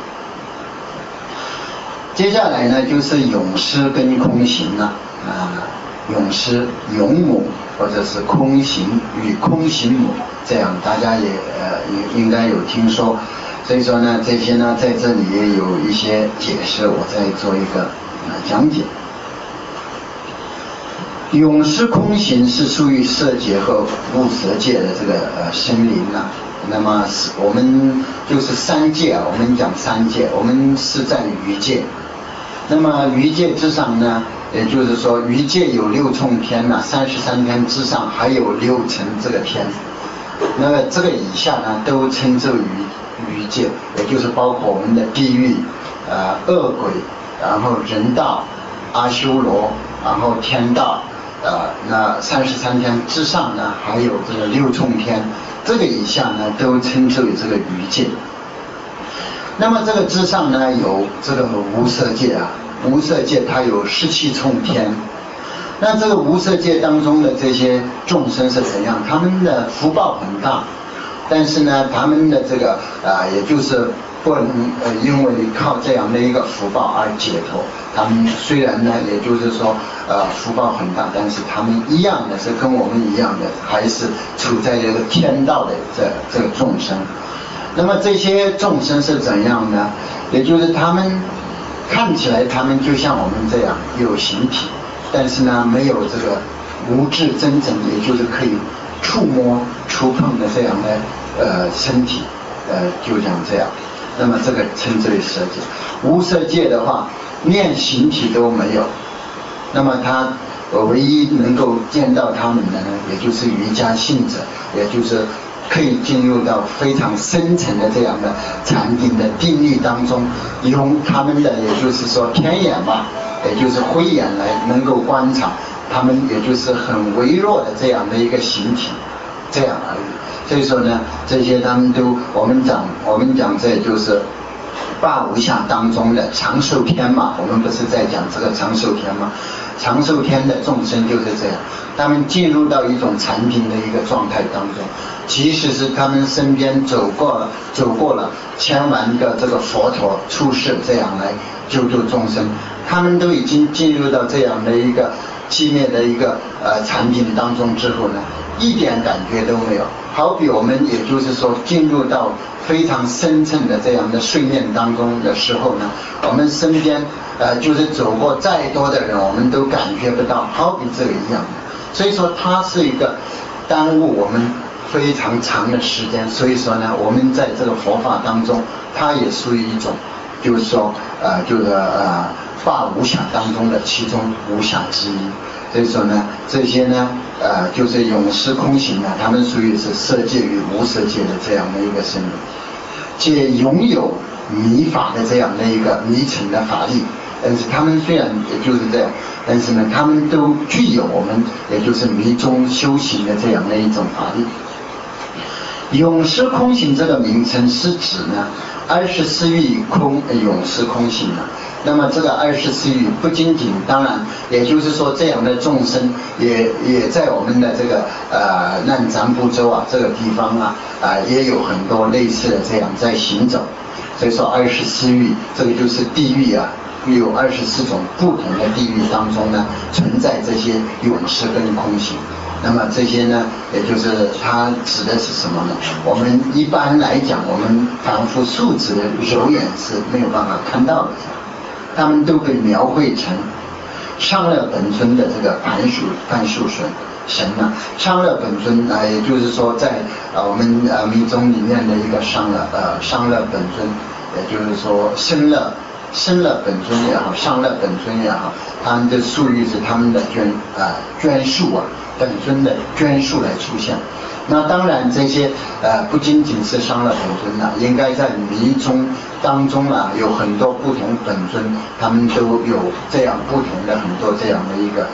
接下来呢就是咏诗跟空行了咏诗咏母或者是空行与空行母，这样大家也应该有听说。所以说呢，这些呢在这里也有一些解释，我再做一个讲解。咏诗空行是属于色界和无色界的这个生灵啊。那么我们就是三界啊，我们讲三界，我们是在欲界。那么欲界之上呢，也就是说欲界有6重天呐，33天之上还有6层这个天。那么这个以下呢，都称之为欲界，也就是包括我们的地狱、恶鬼，然后人道、阿修罗，然后天道。那33天之上呢，还有这个6重天，这个以下呢，都称之为这个欲界。那么这个之上呢，有这个无色界啊，无色界它有17重天。 那这个无色界当中的这些众生是怎样？他们的福报很大，但是呢，他们的这个也就是不能因为靠这样的一个福报而解脱。他们虽然呢，也就是说福报很大，但是他们一样的是跟我们一样的，还是处在这个天道的这个众生。那么这些众生是怎样呢？也就是他们看起来他们就像我们这样有形体，但是呢没有这个无智真正，也就是可以触摸触碰的这样的身体，就像这样。那么这个称之为色界。无色界的话，连形体都没有。那么他唯一能够见到他们的呢，也就是瑜伽行者，也就是可以进入到非常深层的这样的禅定的定力当中，用他们的也就是说天眼吧，也就是慧眼来能够观察他们，也就是很微弱的这样的一个形体，这样而已。所以说呢，这些他们都我们讲这就是八无相当中的长寿天嘛，我们不是在讲这个长寿天吗？长寿天的众生就是这样，他们进入到一种禅定的一个状态当中，即使是他们身边走过了千万个这个佛陀出世这样来救度众生，他们都已经进入到这样的一个寂灭的一个禅定当中之后呢，一点感觉都没有。好比我们也就是说进入到非常深层的这样的睡眠当中的时候呢，我们身边就是走过再多的人，我们都感觉不到，好比这个一样的。所以说它是一个耽误我们非常长的时间。所以说呢，我们在这个佛法当中，它也属于一种，就是说八无想当中的其中无想之一。所以说呢，这些呢就是永失空行呢，他们属于是色界与无色界的这样的一个生命，且拥有迷法的这样的一个迷尘的法力。但是他们虽然也就是这样，但是呢，他们都具有我们也就是迷中修行的这样的一种法力。永失空行这个名称是指呢24域空永失空行呢。那么这个24域不仅仅，当然也就是说这样的众生也在我们的这个南瞻部洲这个地方也有很多类似的这样在行走。所以说24域这个就是地狱有24种不同的地狱当中呢存在这些永失跟空行。那么这些呢，也就是它指的是什么呢？我们一般来讲，我们凡夫素质的肉眼是没有办法看到的，他们都被描绘成上乐本尊的这个盘树神上乐本尊也就是说在我们密宗里面的一个上乐本尊，也就是说生乐本尊也好，上乐本尊也好，他们的术语是他们的捐树本尊的捐树来出现。那当然这些不仅仅是上乐本尊应该在迷宗当中有很多不同本尊，他们都有这样不同的很多这样的一个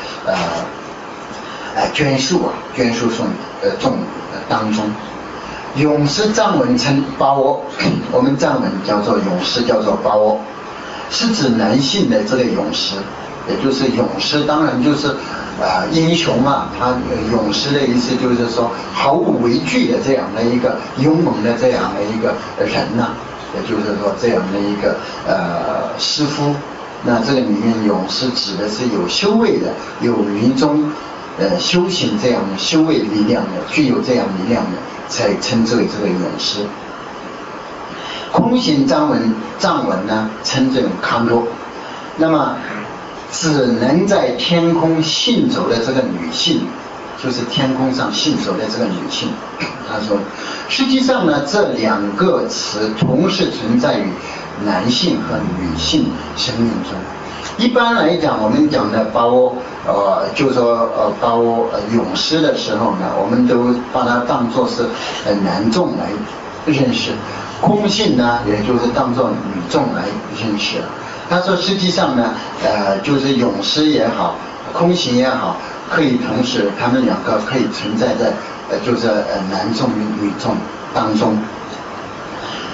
捐树众当中。永失藏文称巴窝，我们藏文叫做永失，叫做巴窝，是指男性的这个永失，也就是永失，当然就是英雄他勇士的意思就是说毫无畏惧的这样的一个勇猛的这样的一个人也就是说这样的一个师父。那这个里面勇士指的是有修为的，有临终修行这样的修为力量的，具有这样力量的，才称之为这个勇士。空行藏文呢称之为康多。那么只能在天空行走的这个女性，就是天空上行走的这个女性。他说实际上呢，这两个词同时存在于男性和女性生命中。一般来讲，我们讲的巴窝就说巴窝勇士的时候呢，我们都把它当作是男众来认识，空性呢也就是当作女众来认识。他说实际上呢就是勇士也好，空行也好，可以同时他们两个可以存在在就是男众与女众当中。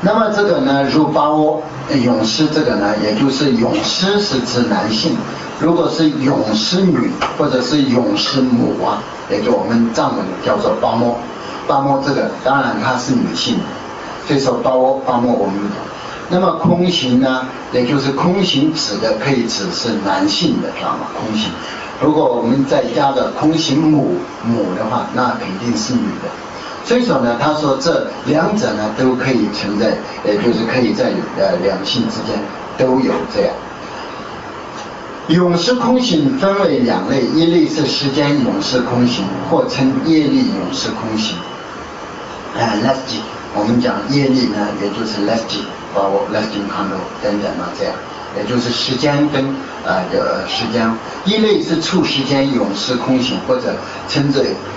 那么这个呢，如巴沃勇士这个呢，也就是勇士是指男性，如果是勇士女或者是勇士母啊，也就我们藏文叫做巴莫，巴莫这个当然它是女性，所以说巴莫我们。那么空行呢，也就是空行指的可以指是男性的，知道吗？空行，如果我们再加个空行母的话，那肯定是女的。所以说呢，他说这两者呢都可以存在，就是可以在两性之间都有这样。勇士空行分为两类，一类是时间勇士空行，或称业力勇士空行。lefty， 我们讲业力呢，也就是 lefty。包括 lasting candle 等等啊，这样，也就是时间跟时间，一类是处时间勇士空行，或者称之为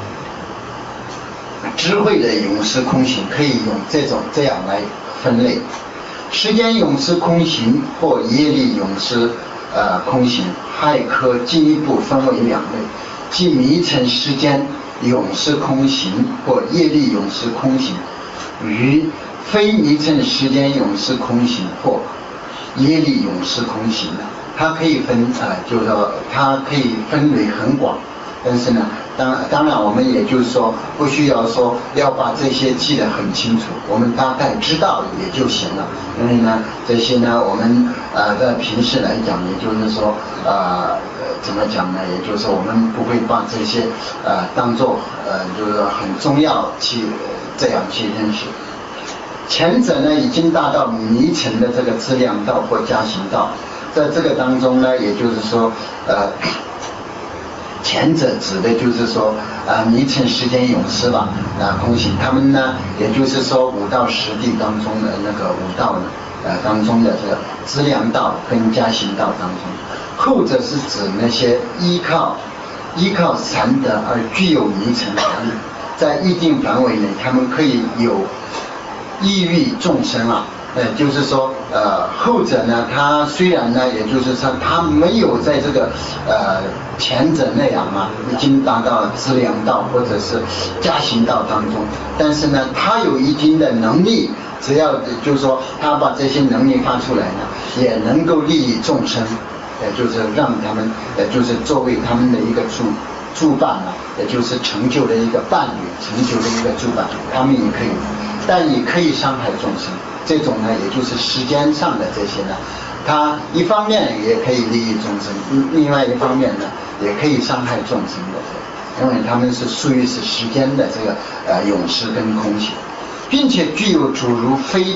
智慧的勇士空行，可以用这样来分类。时间勇士空行或业力勇士空行，还可进一步分为两类，即迷尘时间勇士空行或业力勇士空行，与非迷尘时间勇士空行或业力勇士空行的，它可以分就是说它可以分为很广，但是呢，当然我们也就是说不需要说要把这些记得很清楚，我们大概知道也就行了。因为呢，这些呢我们在平时来讲，也就是说怎么讲呢？也就是说我们不会把这些当做就是很重要去这样去认识。前者呢已经达到迷尘的这个资粮道或加行道，在这个当中呢，也就是说前者指的就是说迷尘时间勇士吧，空行，他们呢也就是说5到10地当中的那个5道呢当中的这个资粮道跟加行道当中，后者是指那些依靠禅德而具有迷尘能力，在一定范围内，他们可以有益育众生啊，就是说，后者呢，他虽然呢，也就是说，他没有在这个前者那样啊，已经达到资粮道或者是加行道当中，但是呢，他有一定的能力，只要就是说，他把这些能力发出来呢，也能够利益众生，就是让他们，就是作为他们的一个助伴啊，也就是成就的一个伴侣，成就的一个助伴，他们也可以。但也可以伤害众生，这种呢，也就是时间上的这些呢，它一方面也可以利益众生，另外一方面呢，也可以伤害众生的，因为他们是属于是时间的这个勇士跟空行，并且具有诸如飞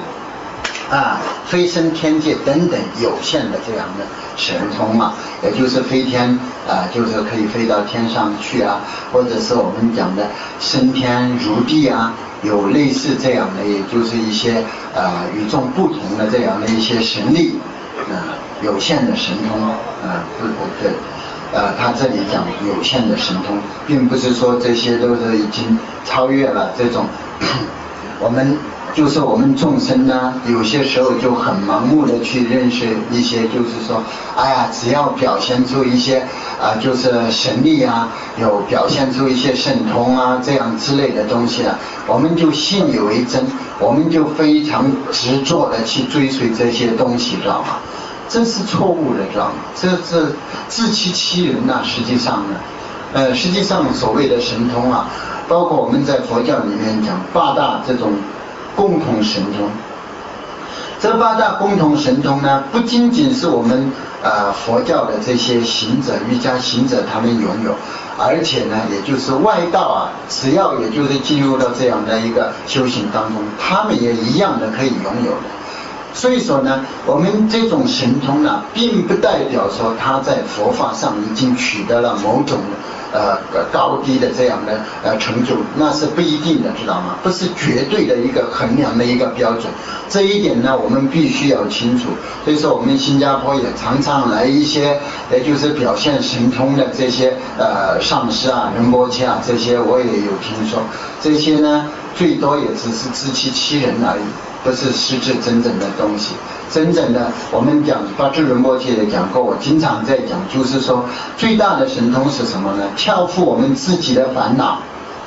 升天界等等有限的这样的神通啊，也就是飞天就是可以飞到天上去啊，或者是我们讲的升天入地啊。有类似这样的，也就是一些与众不同的这样的一些神力，有限的神通对，他这里讲有限的神通，并不是说这些都是已经超越了这种我们就是我们众生呢，有些时候就很盲目的去认识一些，就是说，哎呀，只要表现出一些就是神力啊，有表现出一些神通啊，这样之类的东西啊，我们就信以为真，我们就非常执着的去追随这些东西，知道吗？这是错误的，知道吗？这自欺欺人呐，实际上呢，实际上所谓的神通啊，包括我们在佛教里面讲8大这种共同神通，这8大共同神通呢，不仅仅是我们佛教的这些行者、瑜伽行者他们拥有，而且呢，也就是外道啊，只要也就是进入到这样的一个修行当中，他们也一样的可以拥有的。所以说呢，我们这种神通呢，并不代表说他在佛法上已经取得了某种高低的这样的成就，那是不一定的，知道吗？不是绝对的一个衡量的一个标准，这一点呢，我们必须要清楚。所以说，我们新加坡也常常来一些，也就是表现神通的这些上师啊、仁波切啊，这些我也有听说，这些呢，最多也只是自欺欺人而已。不是实质真正的东西，真正的我们讲巴智仁波切也讲过，我经常在讲，就是说最大的神通是什么呢？跳赴我们自己的烦恼，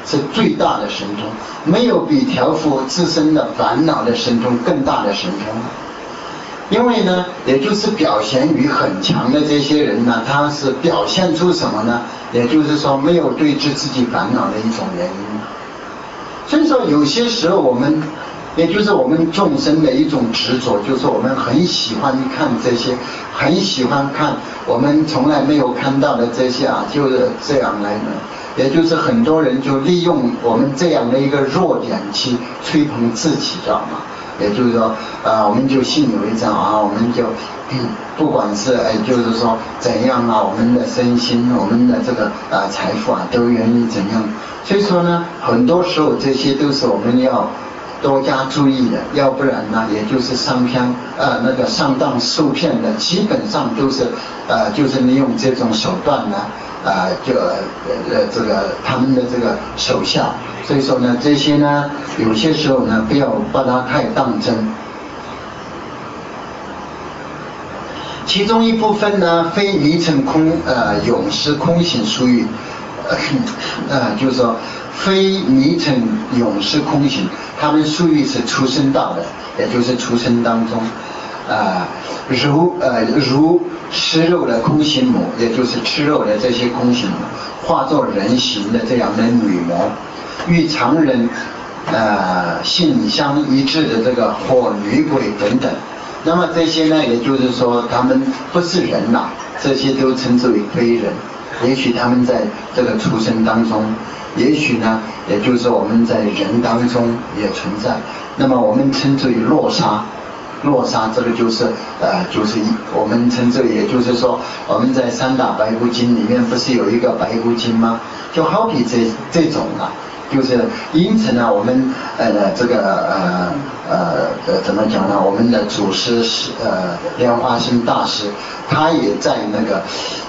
是最大的神通，没有比调伏自身的烦恼的神通更大的神通。因为呢，也就是表现于很强的这些人呢，他是表现出什么呢？也就是说，没有对治自己烦恼的一种原因。所以说，有些时候我们，也就是我们众生的一种执着，就是我们很喜欢看这些，很喜欢看我们从来没有看到的这些啊，就是这样来的。也就是很多人就利用我们这样的一个弱点去吹捧自己，知道吗？也就是说，我们就信以为真啊，我们就，不管是就是说怎样啊，我们的身心，我们的这个财富啊，都愿意怎样。所以说呢，很多时候这些都是我们要多加注意的，要不然呢，也就是上当受骗的，基本上都是就是利用这种手段呢。这个他们的这个手下，所以说呢，这些呢，有些时候呢，不要把它太当真。其中一部分呢，非迷尘永失空性属于，就是说非迷尘永失空性，他们属于是出生道的，也就是出生当中。如吃肉的空心母，也就是吃肉的这些空心母，化作人形的这样的女魔，与常人性相一致的这个或女鬼等等。那么这些呢，也就是说他们不是人呐，这些都称之为非人。也许他们在这个出生当中，也许呢，也就是说我们在人当中也存在。那么我们称之为落沙。落沙这个就是我们称之为，也就是说我们在三打白骨精里面不是有一个白骨精吗？就好比这种啊，就是因此呢，我们怎么讲呢？我们的祖师莲花生大师，他也在那个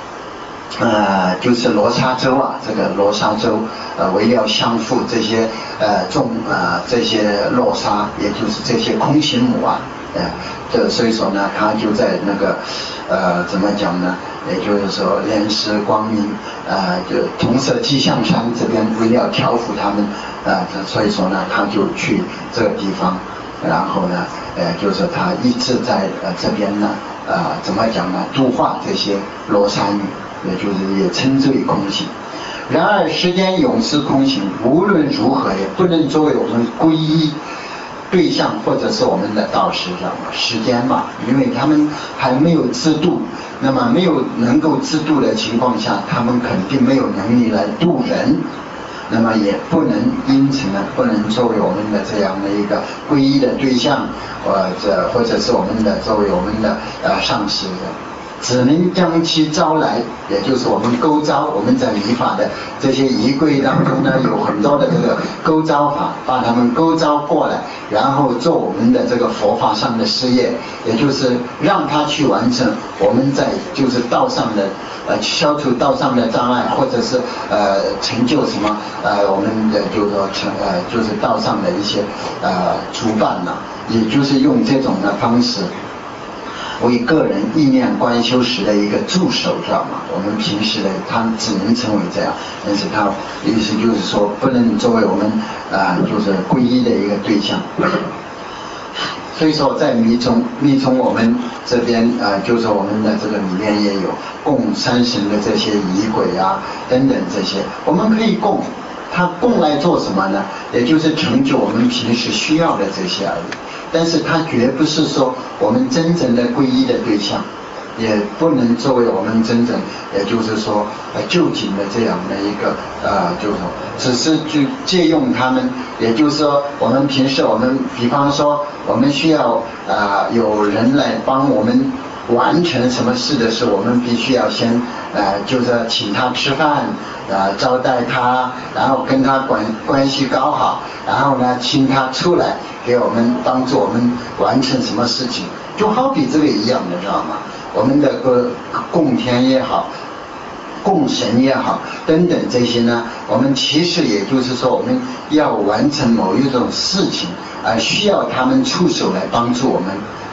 就是罗刹州啊，这个罗刹州为了相附这些这些落沙，也就是这些空行母啊。所以说呢，他就在那个怎么讲呢？也就是说，莲池光明就同色迹象山这边为了调伏他们所以说呢，他就去这个地方，然后呢，就是他一直在这边呢怎么讲呢？度化这些罗刹女，也就是也称之为空行。然而世间永失空行，无论如何也不能作为我们皈依对象或者是我们的导师，知道吗？时间嘛，因为他们还没有自度，那么没有能够自度的情况下，他们肯定没有能力来度人，那么也不能因此呢，不能作为我们的这样的一个皈依的对象，或者是我们的作为我们的上师的。只能将其招来，也就是我们勾招。我们在礼法的这些仪轨当中呢，有很多的这个勾招法，把他们勾招过来，然后做我们的这个佛法上的事业，也就是让他去完成我们在就是道上的消除道上的障碍，或者是成就什么我们的就是说就是道上的一些主办呐，也就是用这种的方式。为个人意念观修时的一个助手，知道吗？我们平时的他只能称为这样，但是他意思就是说不能作为我们就是皈依的一个对象。所以说在密宗我们这边就是我们的这个里面也有供山神的这些仪轨啊等等这些，我们可以供。它供来做什么呢？也就是成就我们平时需要的这些而已。但是它绝不是说我们真正的皈依的对象，也不能作为我们真正，也就是说就近的这样的一个就是说，只是去借用他们，也就是说我们平时比方说我们需要有人来帮我们完成什么事的时候，我们必须要先就是请他吃饭，招待他，然后跟他关系搞好，然后呢请他出来给我们帮助我们完成什么事情，就好比这个一样的，知道吗？我们的供天也好，供神也好等等这些呢，我们其实也就是说我们要完成某一种事情，需要他们出手来帮助我们。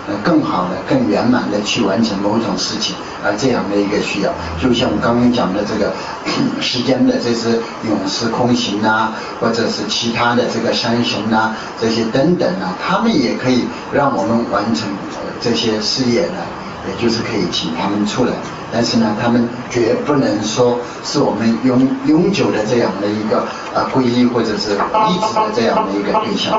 更好的、更圆满的去完成某种事情这样的一个需要。就像刚刚讲的这个世间的这些永时空行啊，或者是其他的这个山神啊，这些等等啊，他们也可以让我们完成这些事业呢，也就是可以请他们出来。但是呢，他们绝不能说是我们永久的这样的一个皈依或者是依止的这样的一个对象。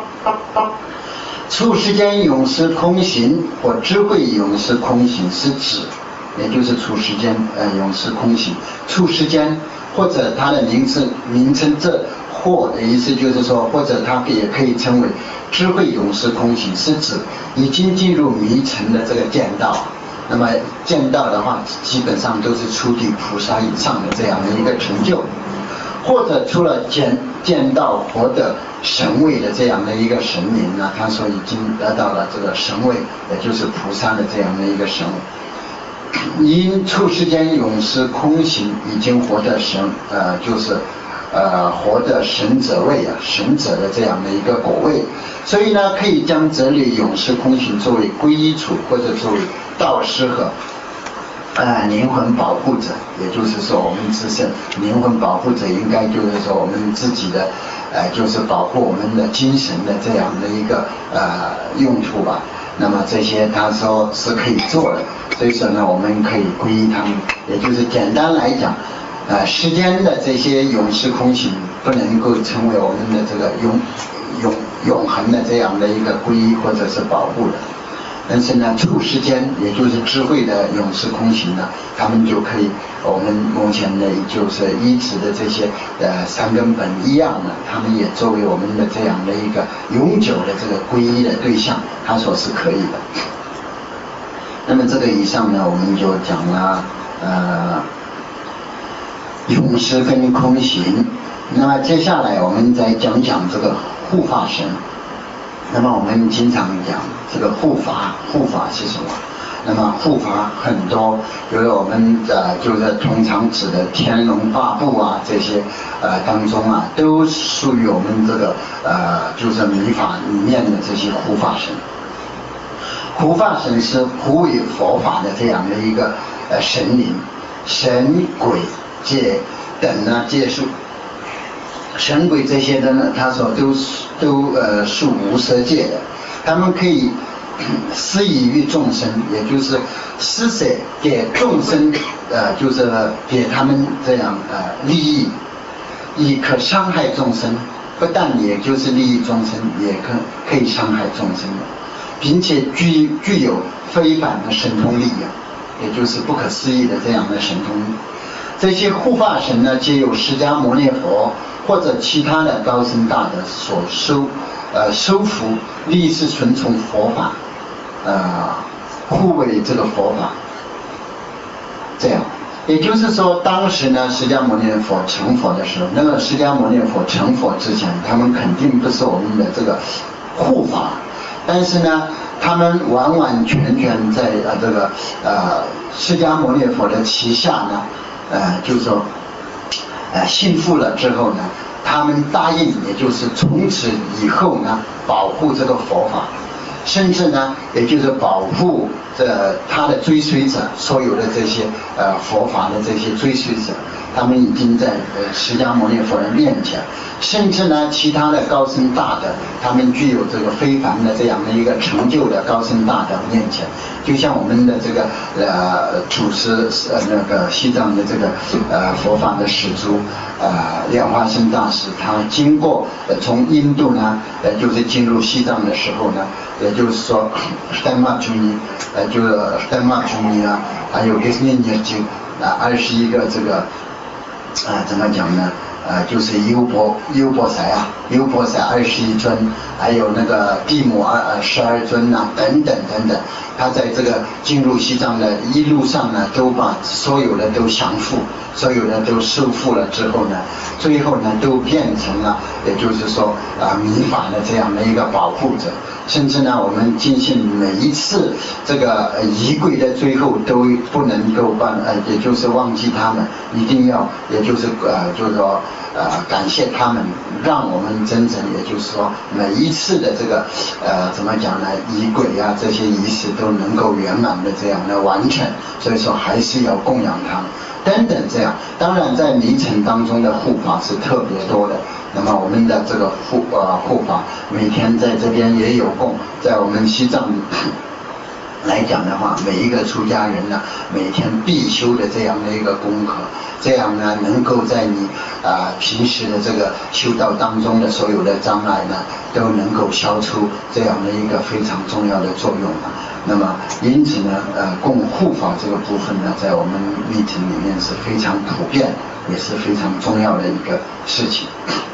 处世间永时空行或智慧永时空行是指，也就是处世间永时空行。处世间或者它的名称这或的意思就是说，或者它也可以称为智慧永时空行，是指已经进入迷尘的这个见道。那么见道的话，基本上都是初地菩萨以上的这样的一个成就，或者除了见到活的神位的这样的一个神灵呢，他说已经得到了这个神位，也就是菩萨的这样的一个神位。因处世间永时空行，已经活的神，就是活的神者位神者的这样的一个果位。所以呢，可以将这里永时空行作为皈依处，或者作为道师和灵魂保护者，也就是说我们自身灵魂保护者，应该就是说我们自己的就是保护我们的精神的这样的一个用途吧。那么这些他说是可以做的，所以说呢，我们可以皈依他们。也就是简单来讲，世间的这些永时空行不能够成为我们的这个永恒的这样的一个皈依或者是保护的。但是呢，处世间也就是智慧的永时空行呢，他们就可以，我们目前的就是依止的这些三根本一样的，他们也作为我们的这样的一个永久的这个皈依的对象，他说是可以的。那么这个以上呢，我们就讲了永时跟空行。那么接下来我们再讲讲这个护法神。那么我们经常讲这个护法是什么？那么护法很多，比如我们就是通常指的天龙八部啊，这些当中啊，都属于我们这个就是密法里面的这些护法神。护法神是护卫佛法的这样的一个神灵，神鬼界等呢皆属。神鬼这些的呢，他说都属无色界的，他们可以施以于众生，也就是施舍给众生，就是给他们这样利益，亦可伤害众生，不但也就是利益众生，也可以伤害众生，并且具有非凡的神通力量，也就是不可思议的这样的神通力。这些护法神呢，皆有释迦牟尼佛或者其他的高僧大德所收服，立誓顺从佛法，护卫这个佛法。这样，也就是说，当时呢，释迦牟尼佛成佛的时候，那么释迦牟尼佛成佛之前，他们肯定不是我们的这个护法，但是呢，他们完完全全在这个释迦牟尼佛的旗下呢。就是说，信服了之后呢，他们答应，也就是从此以后呢，保护这个佛法，甚至呢，也就是保护他的追随者，所有的这些佛法的这些追随者，他们已经在释迦牟尼佛的面前，甚至呢，其他的高僧大德，他们具有这个非凡的这样的一个成就的高僧大德面前，就像我们的这个祖师那个西藏的这个佛法的始祖莲花生大师，他经过从印度呢就是进入西藏的时候呢，也就是说丹玛珠尼就是丹玛珠尼啊，还有21个这个怎么讲呢？就是优波塞21尊，还有那个地母12尊啊，等等，他在这个进入西藏的一路上呢，都把所有的都降服，所有的都收复了之后呢，最后呢都变成了，也就是说密法的这样的一个保护者。 甚至呢，我们坚信每一次这个仪轨的最后都不能够也就是忘记他们，一定要，也就是就是说感谢他们，让我们真正也就是说每一次的这个怎么讲呢，仪轨啊这些仪式都能够圆满的这样的完成，所以说还是要供养他们等等这样。当然在迷城当中的护法是特别多的。那么我们的这个护法每天在这边也有供，在我们西藏来讲的话，每一个出家人呢，每天必修的这样的一个功课，这样呢能够在你平时的这个修道当中的所有的障碍呢，都能够消除这样的一个非常重要的作用啊。那么因此呢，供护法这个部分呢，在我们密城里面是非常普遍，也是非常重要的一个事情。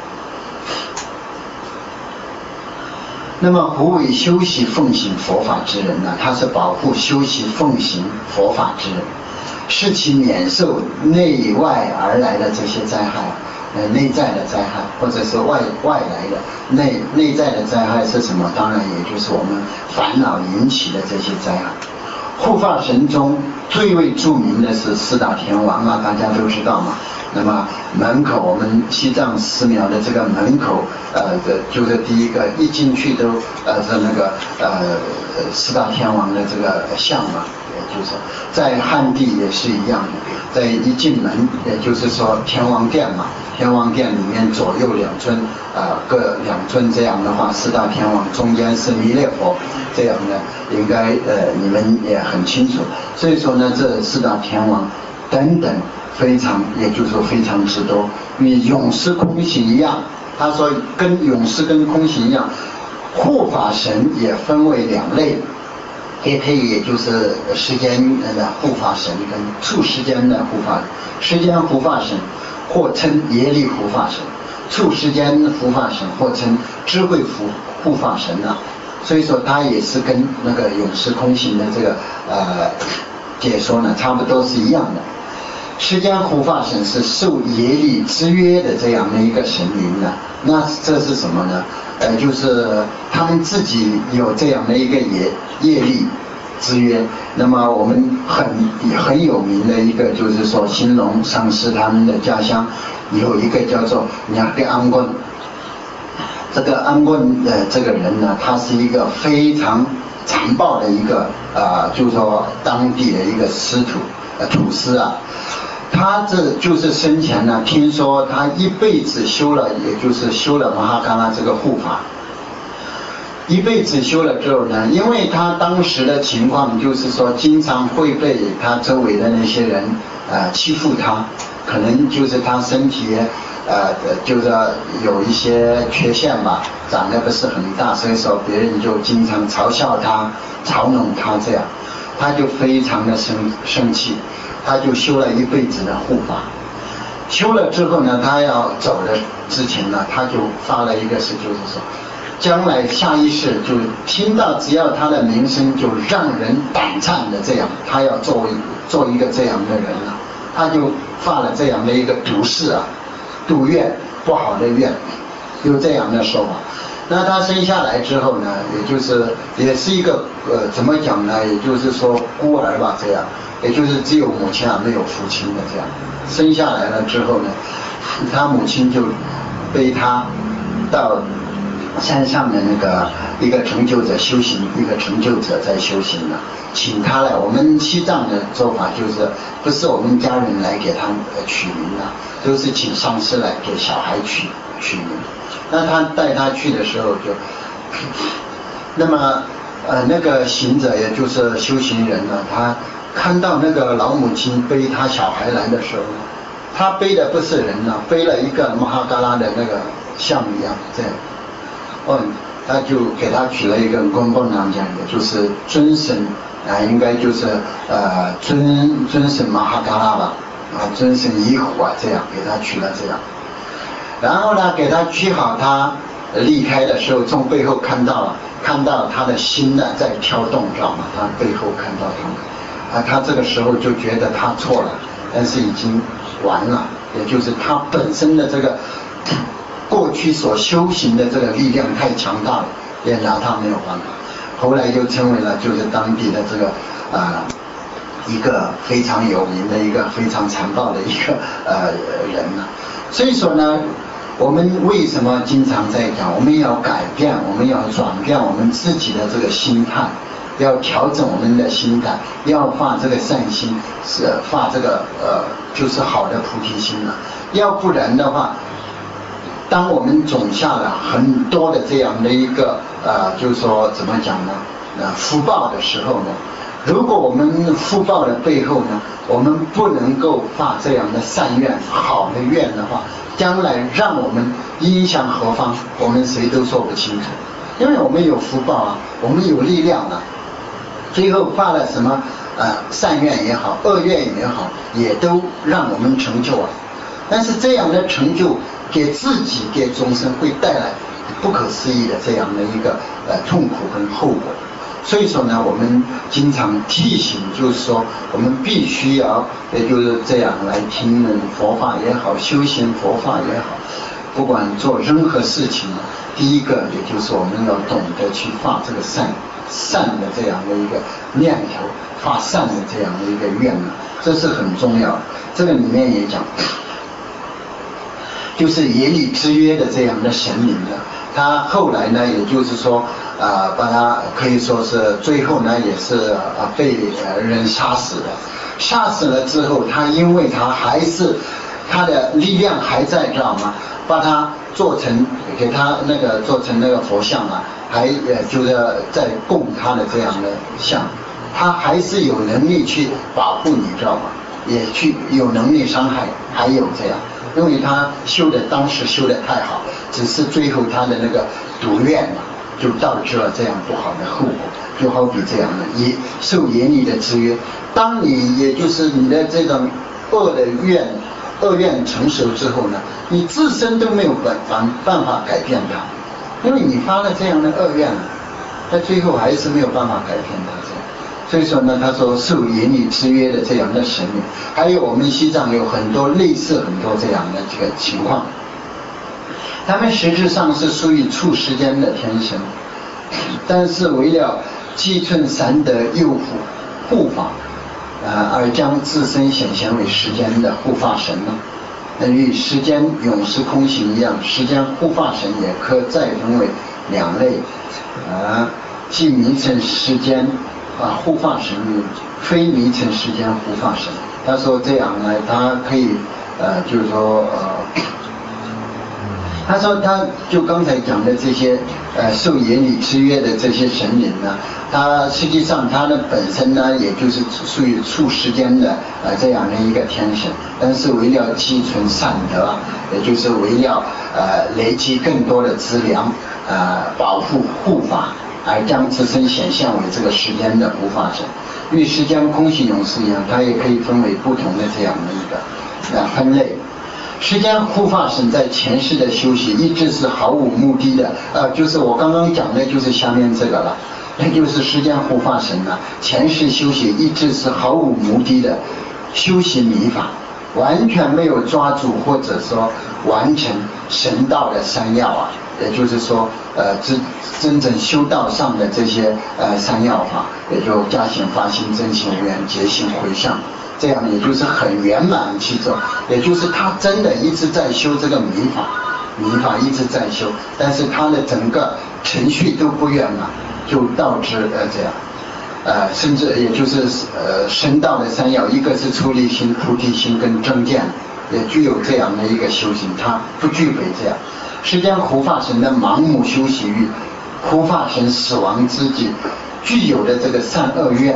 那么胡为修习奉行佛法之人呢？他是保护修习奉行佛法之人，使其免受内外而来的这些灾害，内在的灾害，或者是外来的内在的灾害是什么？当然也就是我们烦恼引起的这些灾害。护法神中最为著名的是四大天王啊，大家都知道嘛。那么门口，我们西藏寺庙的这个门口，就是第一个一进去都是那个四大天王的这个像嘛，也就是在汉地也是一样的，在一进门，也就是说天王殿嘛，天王殿里面左右两尊，各两尊这样的话，四大天王中间是弥勒佛，这样的应该你们也很清楚。所以说呢，这四大天王等等。非常，也就是说非常之多。你永失空行一样，他说跟永失跟空行一样，护法神也分为两类，也可以，也就是时间的护法神跟处时间的护法神。时间护法神或称耶力护法神，处时间护法神或称智慧护法神啊。所以说他也是跟那个永失空行的这个解说呢，差不多是一样的。时间护法神是受耶力之约的这样的一个神灵呢，那这是什么呢？就是他们自己有这样的一个业力之约。那么我们很有名的一个就是说，兴隆上师他们的家乡有一个叫做雅格安棍。这个安棍的这个人呢，他是一个非常残暴的一个就是说当地的一个土司啊。他这就是生前呢，听说他一辈子修了，也就是修了摩哈嘎拉这个护法。一辈子修了之后呢，因为他当时的情况就是说，经常会被他周围的那些人欺负他，可能就是他身体就是有一些缺陷吧，长得不是很大，所以说别人就经常嘲笑他、嘲弄他这样，他就非常的生气。他就修了一辈子的护法，修了之后呢，他要走的之前呢，他就发了一个誓，就是说，将来下一世就听到只要他的名声就让人胆颤的这样，他要做一个这样的人了，他就发了这样的一个毒誓啊，赌愿不好的愿，有这样的说法。那他生下来之后呢，也是一个怎么讲呢？也就是说孤儿吧，这样。也就是只有母亲没有父亲的这样，生下来了之后呢，他母亲就背他到山上的那个一个成就者修行，一个成就者在修行了，请他来。我们西藏的做法就是不是我们家人来给他取名了，都是请上师来给小孩取名。那他带他去的时候就，那么那个行者也就是修行人呢，他看到那个老母亲背他小孩来的时候，他背的不是人呢，背了一个摩哈嘎拉的那个像一样这样。他就给他取了一个公公娘讲的，就是尊神应该就是尊神摩哈嘎拉吧，尊神一虎啊，这样给他取了这样。然后呢，给他取好，他离开的时候，从背后看到他的心呢在跳动，知道吗？他背后看到他这个时候就觉得他错了，但是已经完了，也就是他本身的这个过去所修行的这个力量太强大了， 也拿他没有办法。后来就成为了就是当地的这个一个非常有名的一个非常残暴的一个人了。所以说呢，我们为什么经常在讲，我们要改变，我们要转变我们自己的这个心态，要调整我们的心态，要发这个善心，是发这个就是好的菩提心了。要不然的话，当我们种下了很多的这样的一个就是说怎么讲呢？福报的时候呢，如果我们福报的背后呢，我们不能够发这样的善愿、好的愿的话，将来让我们影响何方，我们谁都说不清楚。因为我们有福报啊，我们有力量啊，最后发了什么善愿也好，恶愿也好，也都让我们成就啊。但是这样的成就给自己、给众生会带来不可思议的这样的一个痛苦跟后果。所以说呢，我们经常提醒，就是说我们必须要，也就是这样来听闻佛法也好，修行佛法也好，不管做任何事情，第一个也就是我们要懂得去发这个善的这样的一个念头，发善的这样的一个愿呢，这是很重要的。这个里面也讲，就是严以之约的这样的神灵呢，他后来呢，也就是说把他可以说是最后呢也是被人杀死了。杀死了之后，他因为他还是他的力量还在，知道吗？把他给他做成那个佛像啊，还就是在供他的这样的像，他还是有能力去保护你，知道吗？也去有能力伤害，还有这样。因为他当时修得太好，只是最后他的那个毒愿嘛，就导致了这样不好的后果。就好比这样的，也受严厉的制约。当你也就是你的这种恶愿成熟之后呢，你自身都没有办法改变它，因为你发了这样的恶愿，在最后还是没有办法改变它。所以说呢，他说受严厉制约的这样的神明，还有我们西藏有很多类似很多这样的这个情况，他们实质上是属于处世间的天神，但是为了积存善德佑护法而将自身显现为世间的护法神呢。与世间永世空行一样，世间护法神也可再分为两类，即名称世间护法神与非名称世间护法神。他说这样呢，他可以就是说他说他就刚才讲的这些受严厉制约的这些神灵呢，他实际上他的本身呢，也就是属于处世间的这样的一个天神，但是为了积存善德，也就是为了累积更多的资粮，保护护法，而将自身显现为这个世间的护法神。与世间空行勇士一样，它也可以分为不同的这样的一个分类。世间护法神在前世的修习一直是毫无目的的，就是我刚刚讲的就是下面这个了，那就是世间护法神呢，前世修习一直是毫无目的的修习弥法，完全没有抓住或者说完成神道的三要啊，也就是说真正修道上的这些三要法，也就加行发心真行无缘结行回向，这样也就是很圆满去做，也就是他真的一直在修这个弥法一直在修，但是他的整个程序都不圆满，就导致这样甚至也就是神道的三要，一个是出离心、菩提心跟正见，也具有这样的一个修行，他不具备这样。世间护法神的盲目修习与护法神死亡之际具有的这个善恶愿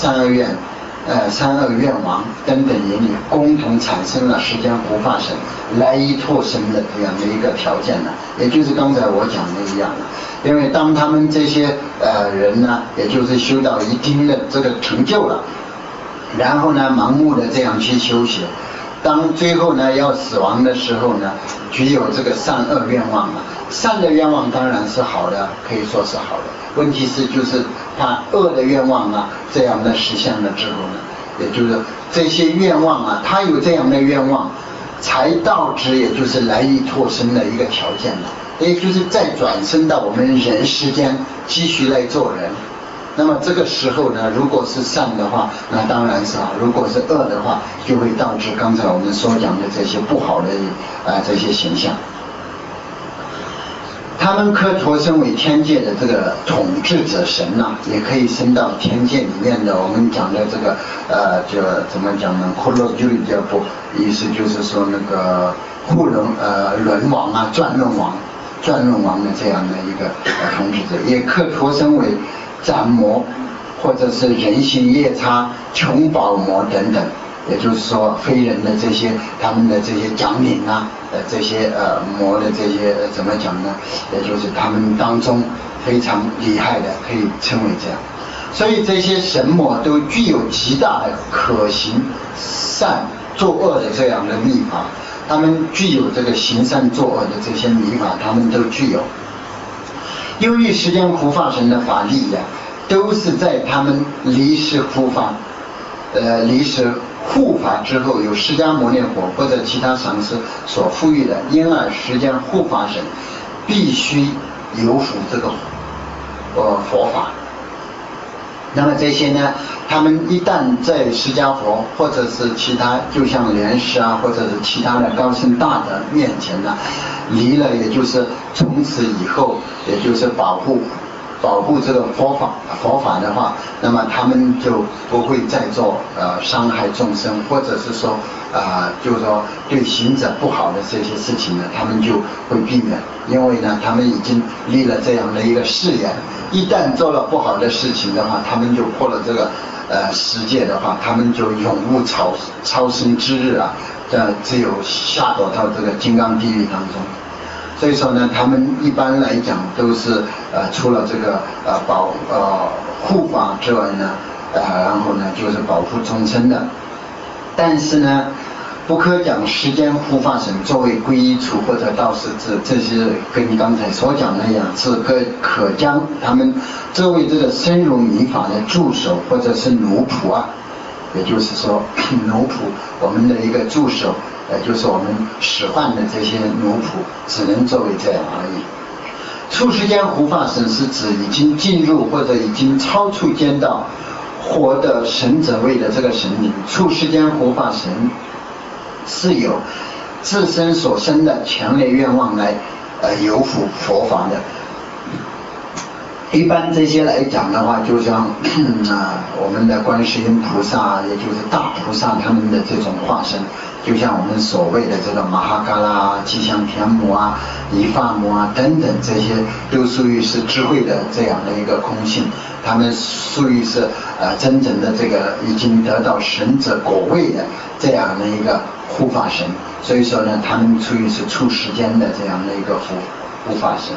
望等等原理，共同产生了世间护法神来依脱身的这样的一个条件呢，也就是刚才我讲的一样的。因为当他们这些人呢，也就是修到一定的这个成就了，然后呢盲目的这样去修行，当最后呢要死亡的时候呢，具有这个善恶愿望了。善的愿望当然是好的，可以说是好的，问题是就是他恶的愿望啊，这样的实现了之后呢，也就是这些愿望啊，他有这样的愿望，才导致也就是来依脱身的一个条件了。 也就是再转生到我们人世间继续来做人。那么这个时候呢，如果是善的话，那当然是好；如果是恶的话，就会导致刚才我们所讲的这些不好的这些形象。他们可托生为天界的这个统治者神呐、也可以升到天界里面的我们讲的这个就怎么讲呢？骷髅就叫不，意思就是说那个护轮轮王啊，转轮王的这样的一个统治者，也可托生为斩魔，或者是人形夜叉、穷宝魔等等。也就是说，非人的这些他们的这些将领啊，这些魔的这些怎么讲呢？也就是他们当中非常厉害的，可以称为这样。所以这些神魔都具有极大的可行善作恶的这样的秘法，他们具有这个行善作恶的这些秘法，他们都具有。由于释迦护法神的法力呀、都是在他们离世护法护法之后，有释迦牟尼佛或者其他上师所赋予的，因而释迦护法神必须有辅这个佛法。那么这些呢，他们一旦在释迦佛或者是其他，就像莲师啊，或者是其他的高僧大德面前呢，离了，也就是从此以后，也就是保护这个佛法的话，那么他们就不会再做伤害众生，或者是说就是说对行者不好的这些事情呢，他们就会避免，因为呢他们已经立了这样的一个誓言，一旦做了不好的事情的话，他们就破了这个十戒的话，他们就永无超生之日啊，只有下堕到这个金刚地狱当中。所以说呢，他们一般来讲都是除了这个护法之外呢，然后呢就是保护众生的。但是呢，不可讲释迦护法神作为皈依处或者道士这些跟刚才所讲那样，是可将他们作为这个深入密法的助手或者是奴仆啊，也就是说奴仆我们的一个助手。就是我们使唤的这些奴仆，只能作为这样而已。出世间护法神是指已经进入或者已经超出间道，获得神者位的这个神灵。出世间护法神是有自身所生的强烈愿望来有辅佛法的。一般这些来讲的话，就像我们的观世音菩萨，也就是大菩萨他们的这种化身，就像我们所谓的这个马哈嘎拉、吉祥天母啊、仪法母啊等等，这些都属于是智慧的这样的一个空性，他们属于是真正的这个已经得到神者果位的这样的一个护法神，所以说呢，他们属于是出世间的这样的一个护法神。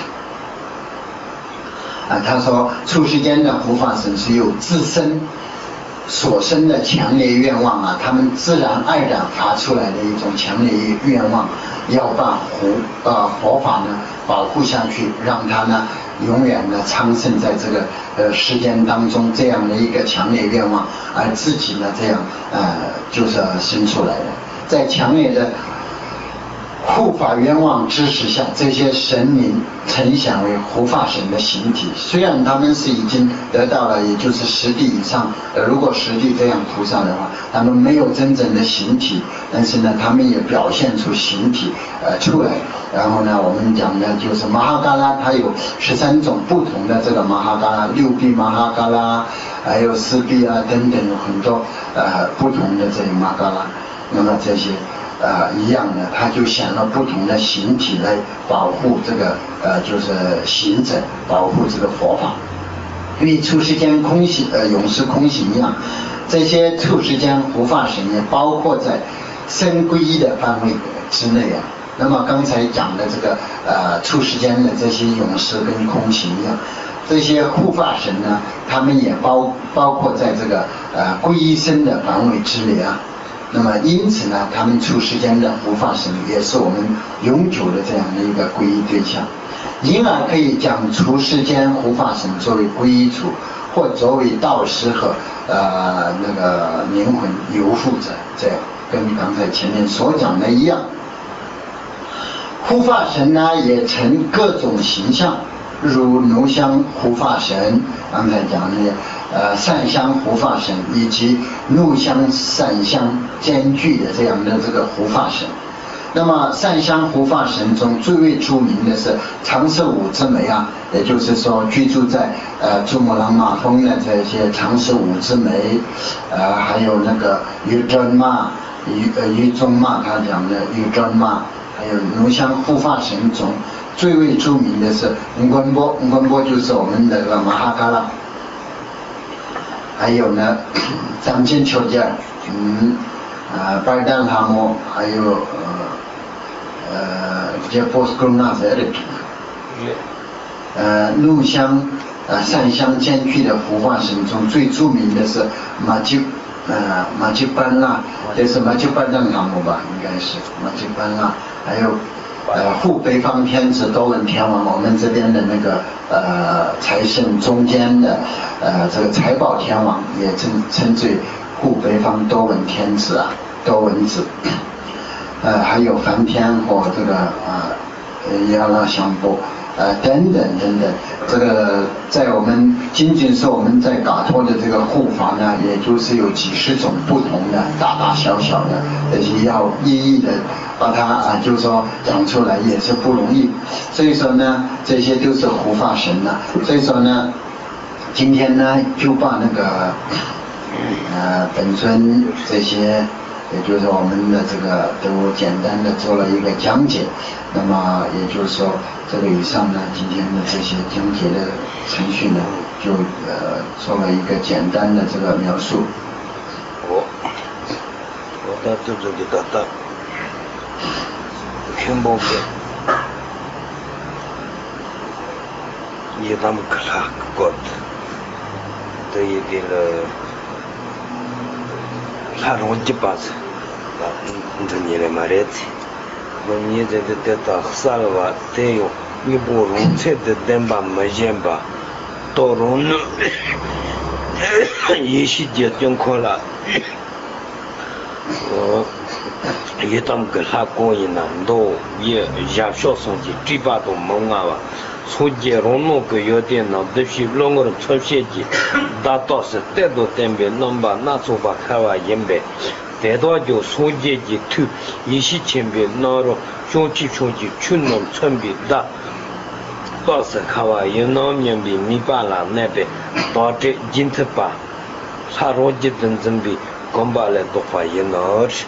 他说出世间的护法神是有自身所生的强烈愿望啊，他们自然而然发出来的一种强烈愿望，要把佛法呢保护下去，让它呢永远的昌盛在这个世间当中，这样的一个强烈愿望，而自己呢这样就是生出来的，在强烈的护法愿望支持下，这些神灵呈现为护法神的形体。虽然他们是已经得到了，也就是10地以上，如果10地这样菩萨的话，他们没有真正的形体，但是呢，他们也表现出形体出来。然后呢，我们讲的就是马哈嘎拉，它有13种不同的这个马哈嘎拉，6臂马哈嘎拉，还有4臂啊等等，有很多不同的这个马嘎拉。那么这些一样的，它就显了不同的形体来保护这个就是行者，保护这个佛法。因为出世间空行永世空行一样，这些出世间护法神也包括在深皈依的范围之内啊。那么刚才讲的这个出世间的这些永世跟空行一样，这些护法神呢，他们也包括在这个皈依身的范围之内啊。那么因此呢，他们出世间的护法神也是我们永久的这样的一个皈依对象，因而可以将出世间护法神作为皈依处，或作为道师和那个灵魂游护者，这样跟刚才前面所讲的一样。 护法神呢也成各种形象，如炉香护法神，刚才讲的善香护法神，以及怒香善香兼具的这样的这个护法神。那么善香护法神中最为著名的是长寿五之梅啊，也就是说居住在珠穆朗玛峰的这些长寿五之梅，还有那个玉真嘛，玉中嘛，他讲的玉真嘛，还有炉香护法神中最为著名的是恩波就是我们的马哈嘎拉，还有呢张金丘吉尔，巴尔丹哈摩，还有杰波斯贡纳塞的，怒香善香兼具的护法神中最著名的是马吉班纳，这是马吉班纳哈摩吧，应该是马吉班纳，还有护北方天子多闻天王，我们这边的那个财神中间的这个财宝天王也称之为护北方多闻天子啊，多闻子。还有梵天或这个亚拉香波等等，这个在我们仅仅是我们在嘎托的这个护法呢，也就是有几十种不同的大大小小的，而且要一一的把它就是说讲出来也是不容易。所以说呢，这些都是护法神呐。所以说呢，今天呢就把那个本尊这些。也就是我们的这个都简单的做了一个讲解，那么也就是说，这个以上呢，今天的这些讲解的程序呢，就做了一个简单的这个描述。 我到这里到全部给，也他们可拉过的，这一点了。他容易把子，这你来买的子，我你这到啥了吧？得用你不容菜的等吧没钱吧，到容呢，一时间就可了。我一当个他过瘾了，都也小生意嘴巴都猛啊吧。从结容弄个有点呢，都是弄个出现的，大多是带到那边弄把那做把开完一百，带到就从结的头，一些前边拿着兄弟去弄村边的，到时开完一弄面边米巴拉那边，到这今天吧，他容易等准备，刚把来都发现了吃。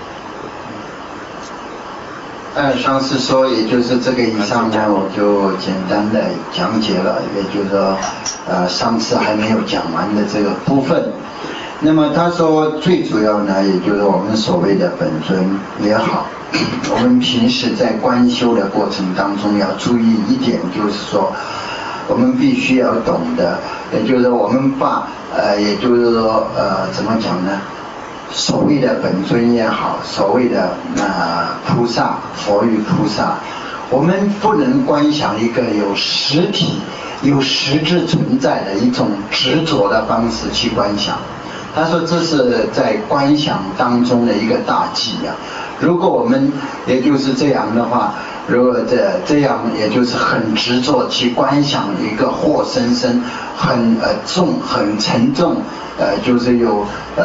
上次说，也就是这个以上呢，我就简单的讲解了，也就是说，上次还没有讲完的这个部分。那么他说，最主要呢，也就是我们所谓的本尊也好，我们平时在观修的过程当中要注意一点，就是说，我们必须要懂得，也就是说，我们把也就是说怎么讲呢？所谓的本尊也好，所谓的菩萨、佛与菩萨，我们不能观想一个有实体、有实质存在的一种执着的方式去观想。他说这是在观想当中的一个大忌啊。如果我们也就是这样的话，如果这样也就是很执着去观想一个活生生、很重、很沉重，就是有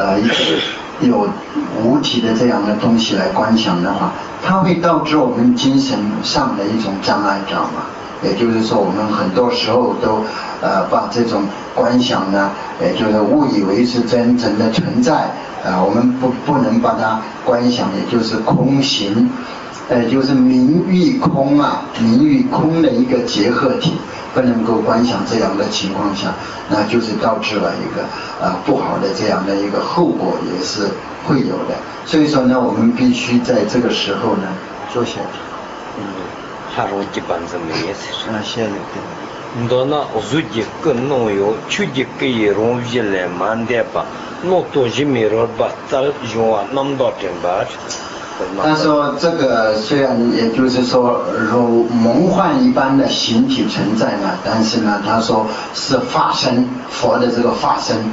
无体的这样的东西来观想的话，它会导致我们精神上的一种障碍，知道吗？也就是说，我们很多时候都把这种观想呢，也就是误以为是真正的存在，我们不能把它观想，也就是空行，就是名与空啊，名与空的一个结合体，不能够观想这样的情况下，那就是导致了一个不好的这样的一个后果，也是会有的。所以说呢，我们必须在这个时候呢做下去。 还容易办这么一事。 谢谢。 到那自己更弄有，出去可以容易来慢点吧，弄东西没了吧，咱用啊那么多点吧。 他说这个虽然也就是说如梦幻一般的形体存在呢，但是呢，他说是法身，佛的这个法身，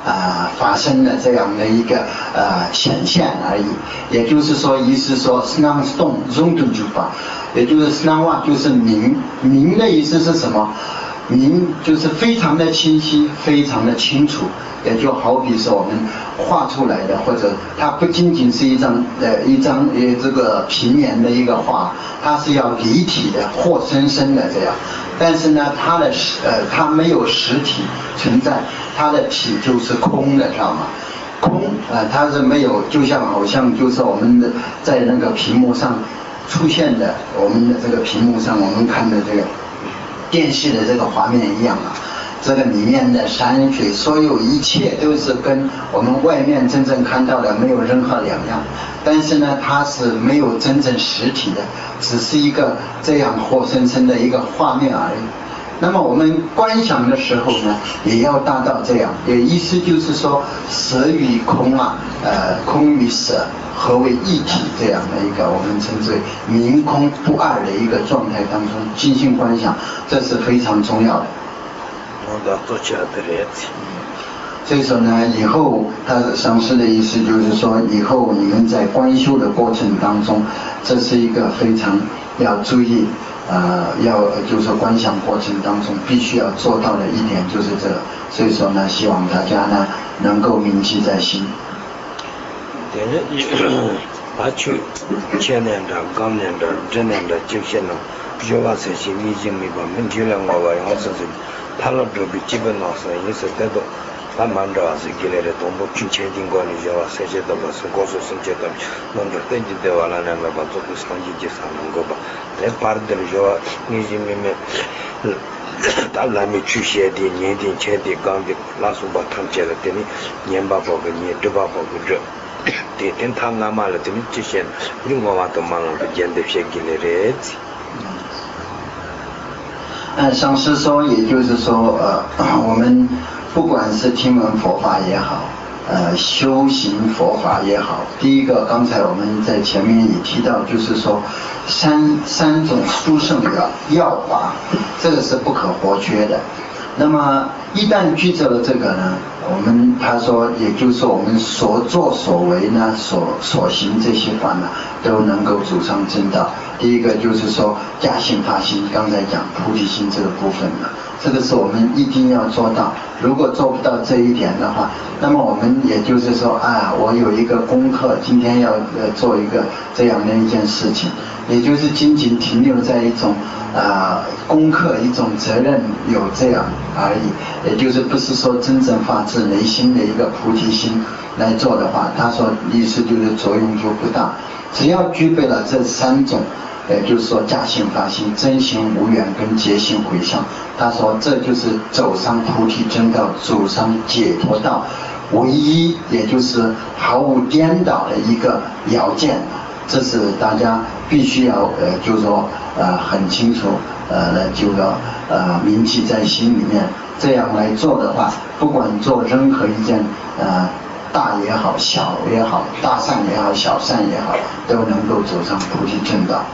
发生的这样的一个显现而已。也就是说，意思说 senang stong zondu juba， 也就是 senang wa 就是明，明的意思是什么？明就是非常的清晰，非常的清楚。也就好比是我们画出来的，或者它不仅仅是一张这个平面的一个画，它是要立体的、活生生的这样。但是呢，它没有实体存在，它的体就是空的，知道吗？空它是没有，就像好像就是我们的在那个屏幕上出现的，我们的这个屏幕上我们看的这个电视的这个画面一样啊。这个里面的山水，所有一切都是跟我们外面真正看到的没有任何两样，但是呢，它是没有真正实体的，只是一个这样活生生的一个画面而已。那么我们观想的时候呢，也要达到这样，也意思就是说，色与空空与色合为一体这样的一个我们称之为明空不二的一个状态当中进行观想，这是非常重要的。所以说呢，以后他上师的意思就是说，以后你们在观修的过程当中，这是一个非常要注意，就是说观想过程当中必须要做到的一点就是这个。所以说呢，希望大家呢能够铭记在心。 把去前年的、刚年的、这年的这些呢，学完这些已经没把问题了，我要是他了这边基本上是也是得到，慢慢的是给来的东部去前进过的学完这些的吧，是高速升级的，弄着登记的完了呢，把这个上级就上能够吧，来把的学完已经明白。他那边去写的、年的、前的、刚的，拉苏把他们接了，等你年把包个年，这把包个这。对，等他俺妈了，等这些，你我娃都忙了，不见得写给你的。 上师说，也就是说，我们不管是听闻佛法也好，修行佛法也好，第一个，刚才我们在前面也提到，就是说三种殊胜的要法，这个是不可或缺的。那么一旦具足了这个呢，他说，也就是说我们所作所为呢，所行这些法呢，都能够走上正道。第一个就是说假心发心，刚才讲菩提心这个部分呢，这个是我们一定要做到。如果做不到这一点的话，那么我们也就是说我有一个功课，今天要做一个这样的一件事情，也就是仅仅停留在一种功课、一种责任有这样而已，也就是不是说真正发自内心的一个菩提心来做的话，他说意思就是作用就不大。只要具备了这三种，就是说假心发心、真心无缘跟结心回向，他说这就是走上菩提正道、走上解脱道唯一，也就是毫无颠倒的一个要件。这是大家必须要就是说很清楚就要铭记在心里面。这样来做的话，不管做任何一件大也好，小也好，大善也好，小善也好，都能够走上菩提正道。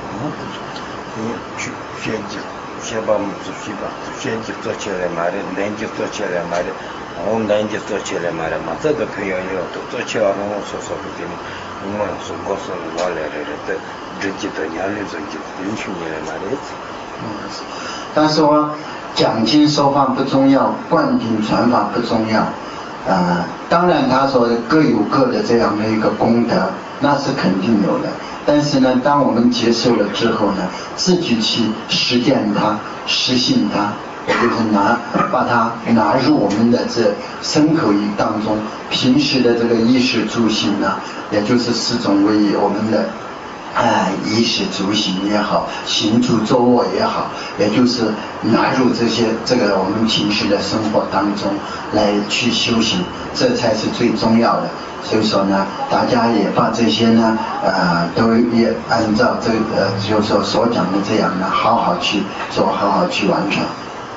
去先进，先把我们先进做起来嘛的，年纪做起来嘛的，我年纪做起来嘛的嘛，这个朋友要都做起来，我说不定，我说我说我来的，自己的压力自己允许你来嘛的。 他说讲经说法不重要，灌顶传法不重要。当然他说各有各的这样的一个功德，那是肯定有的。但是呢，当我们接受了之后呢，自己去实践它、实行它，也就是把它拿入我们的这身口意当中，平时的这个衣食住行呢，也就是四种为我们的衣食住行也好，行住坐卧也好，也就是拿入这个我们平时的生活当中来去修行，这才是最重要的。所以说呢，大家也把这些呢都也按照这个就是说所讲的这样呢，好好去做，好好去完成。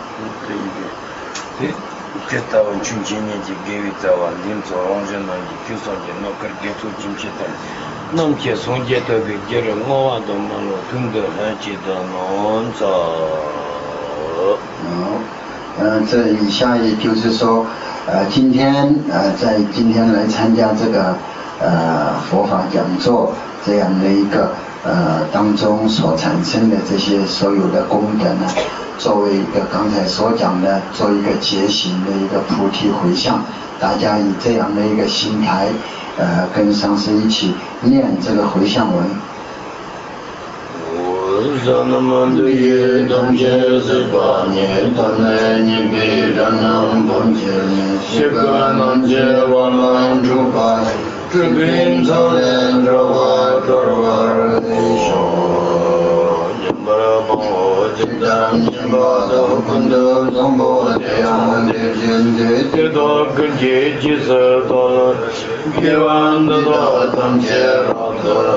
对。这到去今年就给予在往临早往人呢，就说你那个给出进去的，弄些从街头给接着我娃都忙了，真的还记得弄着。 这以下也就是说在今天来参加这个佛法讲座这样的一个当中所产生的这些所有的功德呢，作为一个刚才所讲的，做一个结行的一个菩提回向，大家以这样的一个心态，跟上师一起念这个回向文。 萨那摩德耶当切斯巴涅达奈尼比达南波切尼西格南切瓦兰朱巴智宾草莲哲瓦哲瓦提修尼巴拉邦我吉达尼巴德昆德宗波提昂提金提提多根提吉色多勒提万德多当切拉德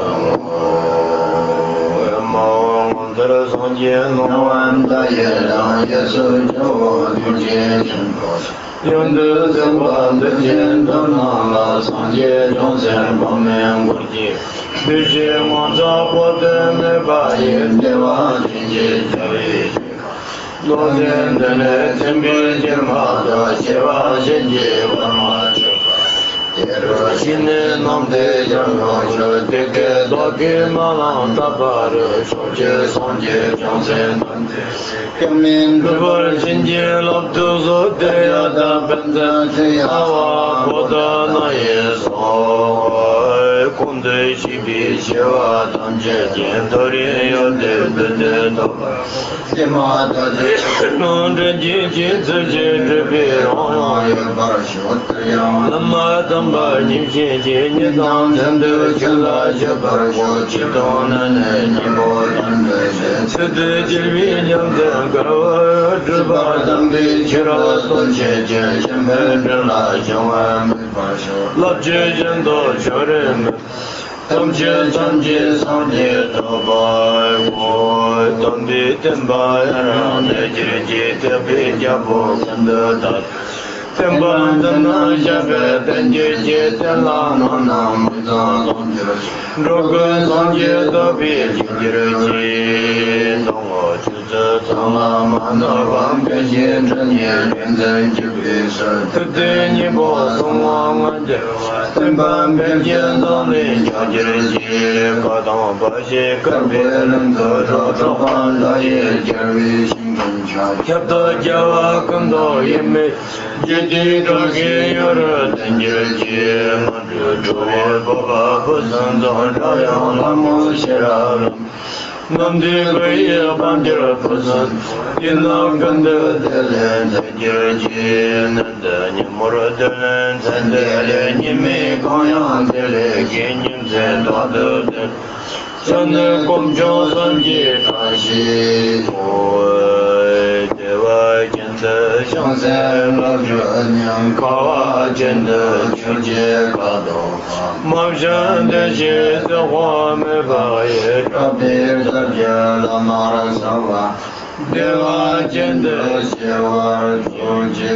得上界龙王大业让耶稣救我出界成佛，用得正法的见到那拉上界众生方面国际，对些王朝获得没把业界瓦境界教育去看，罗天的那天边见法的些瓦境界文化去看。新年南北江河学这个多给马浪大把的手接上街江山团结，革命中国人新节老都说的要大本子，阿瓦国的那也说，空对西比西瓦当街见头里有的头发，西马的弄着几自己这边让也把手这样，那么等。把你先见你当成的就来就把我知道奶奶你莫当真是此地就为娘的个我只把当地去了多些见先陪着来千万没法说老姐人都叫人们当街上街上街头白我当地等吧让那姐特别家不看得到天班的那下边等姐姐在那没咋弄的，如果上街的别经济的街，当我去这长了嘛那方便县城年变成就别说，对对你不送我安家，天班边见到你家街的街，可当把些跟别人走着这方大爷家里心更强，要到家我更多也没。地中给有着等着接，满着周围爸爸不生长照样那么些人，南的归也半点不生，一那跟着的人才接接，南的你莫着的人才得了，你没光样的来给你才大的的，真的公交上街看西多，对外见的像山老热娘高啊，见的全街高头花，毛上的鞋子花没把也照别在别了马拉萨瓦，对外见的鞋袜出街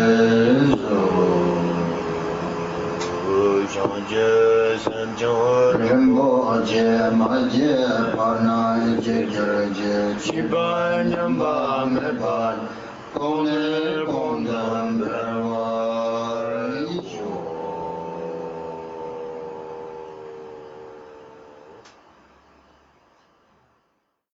上街三九人不接马街把那街七八年把没把公的公的